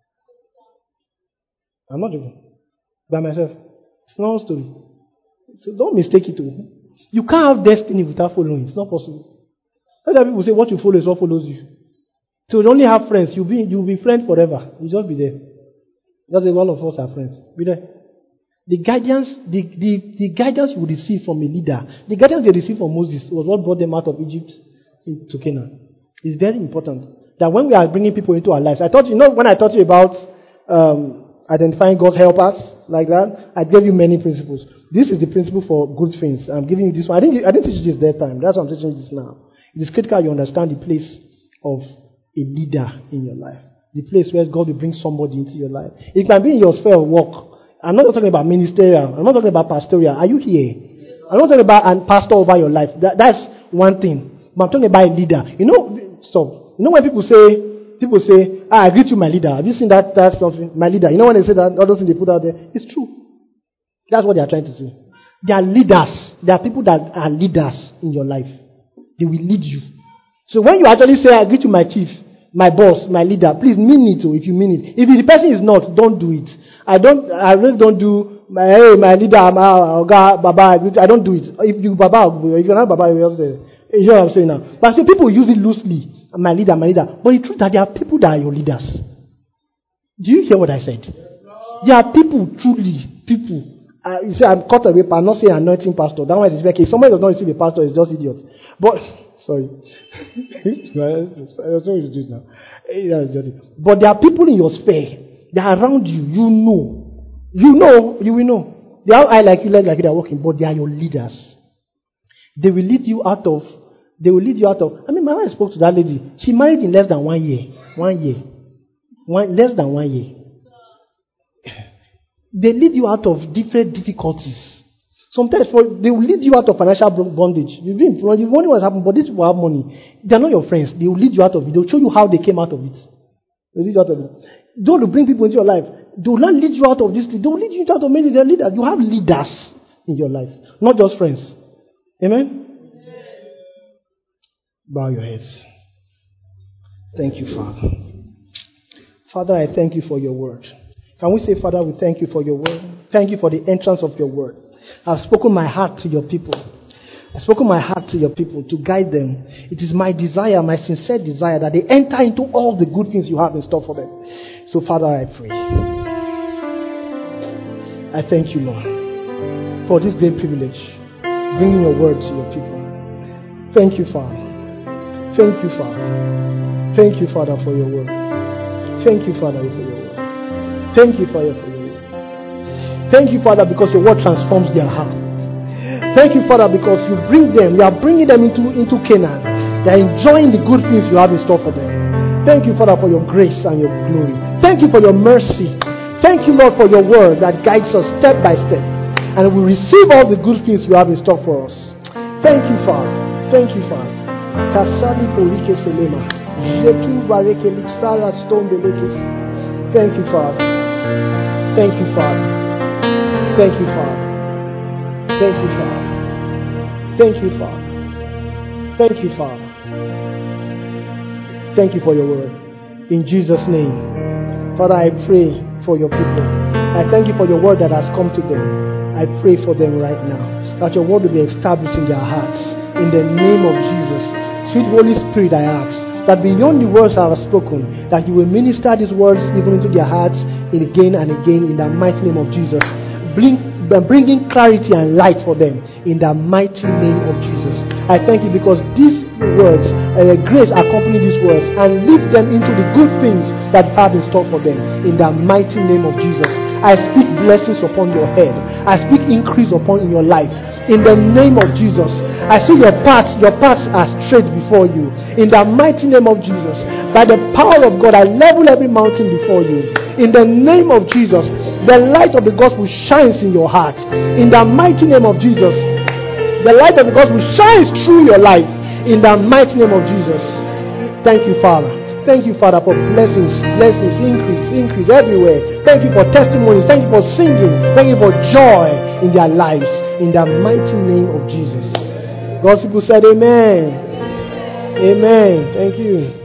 I'm not joking. By myself. It's not a story. So don't mistake it. You can't have destiny without following. It's not possible. Other people say what you follow is what follows you. So you only have friends. You'll be friends forever. You'll just be there. Just like all of us are friends. Be there. The guidance you receive from a leader, the guidance they received from Moses was what brought them out of Egypt into Canaan. It's very important that when we are bringing people into our lives, when I taught you about identifying God's helpers like that, I gave you many principles. This is the principle for good things. I'm giving you this one. I didn't teach you this that time. That's why I'm teaching you this now. It is critical you understand the place of a leader in your life. The place where God will bring somebody into your life. It can be in your sphere of work. I'm not talking about ministerial. I'm not talking about pastoral. Are you here? I'm not talking about a pastor over your life. That's one thing. But I'm talking about a leader. Stop. When people say, I agree to my leader. Have you seen that something? My leader. When they say that, all those things they put out there, it's true. That's what they are trying to say. They are leaders. There are people that are leaders in your life. They will lead you. So when you actually say, I agree to my chief, my boss, my leader, please mean it. If you mean it. If the person is not, don't do it. I really don't do my leader, Baba. I don't do it. If you Baba, if you're not Baba, you know what I'm saying now. But so people use it loosely. My leader. But it's true that there are people that are your leaders. Do you hear what I said? There are people, truly, people. You say I'm caught away, but I'm not saying anointing pastor. That one is okay. If somebody does not receive a pastor, it's just idiot. But sorry. But there are people in your sphere. They are around you. You will know. They are like you they are working, but they are your leaders. They will lead you out of. I mean, my wife spoke to that lady. She married in less than 1 year. Less than 1 year. They lead you out of different difficulties. Sometimes they will lead you out of financial bondage. You wonder what's happened, but these people have money. They are not your friends. They will lead you out of it. They will show you how they came out of it. They will lead you out of it. Don't bring people into your life. They will not lead you out of this. They will lead you out of many leaders. You have leaders in your life, not just friends. Amen? Bow your heads. Thank you, Father. Father, I thank you for your word. Can we say, Father, we thank you for your word. Thank you for the entrance of your word. I've spoken my heart to your people. I've spoken my heart to your people to guide them. It is my desire, my sincere desire, that they enter into all the good things you have in store for them. So, Father, I pray. I thank you, Lord, for this great privilege, bringing your word to your people. Thank you, Father. Thank you, Father. Thank you, Father, for your word. Thank you, Father, for your word. Thank you, Father, for your word. Thank you, Father, because your word transforms their heart. Thank you, Father, because you are bringing them into Canaan. They are enjoying the good things you have in store for them. Thank you, Father, for your grace and your glory. Thank you for your mercy. Thank you, Lord, for your word that guides us step by step. And we receive all the good things you have in store for us. Thank you, Father. Thank you, Father. Kasali Porike Selema. Jetu Bareke Lixtala Stone Belekis. Thank you, Father. Thank you, Father. Thank you, Father. Thank you, Father. Thank you, Father. Thank you, Father. Thank you for your word. In Jesus' name. Father, I pray for your people. I thank you for your word that has come to them. I pray for them right now, that your word will be established in their hearts. In the name of Jesus. Sweet Holy Spirit, I ask that beyond the words I have spoken, that you will minister these words even into their hearts again and again in the mighty name of Jesus. Bringing clarity and light for them in the mighty name of Jesus. I thank you because these words, grace accompany these words and leads them into the good things that you have in store for them in the mighty name of Jesus. I speak blessings upon your head. I speak increase upon in your life. In the name of Jesus. I see your paths are straight before you. In the mighty name of Jesus. By the power of God, I level every mountain before you. In the name of Jesus. The light of the gospel shines in your heart. In the mighty name of Jesus. The light of the gospel shines through your life. In the mighty name of Jesus. Thank you, Father. Thank you, Father, for blessings, increase everywhere. Thank you for testimonies. Thank you for singing. Thank you for joy in their lives. In the mighty name of Jesus. God's people said amen. Amen. Thank you.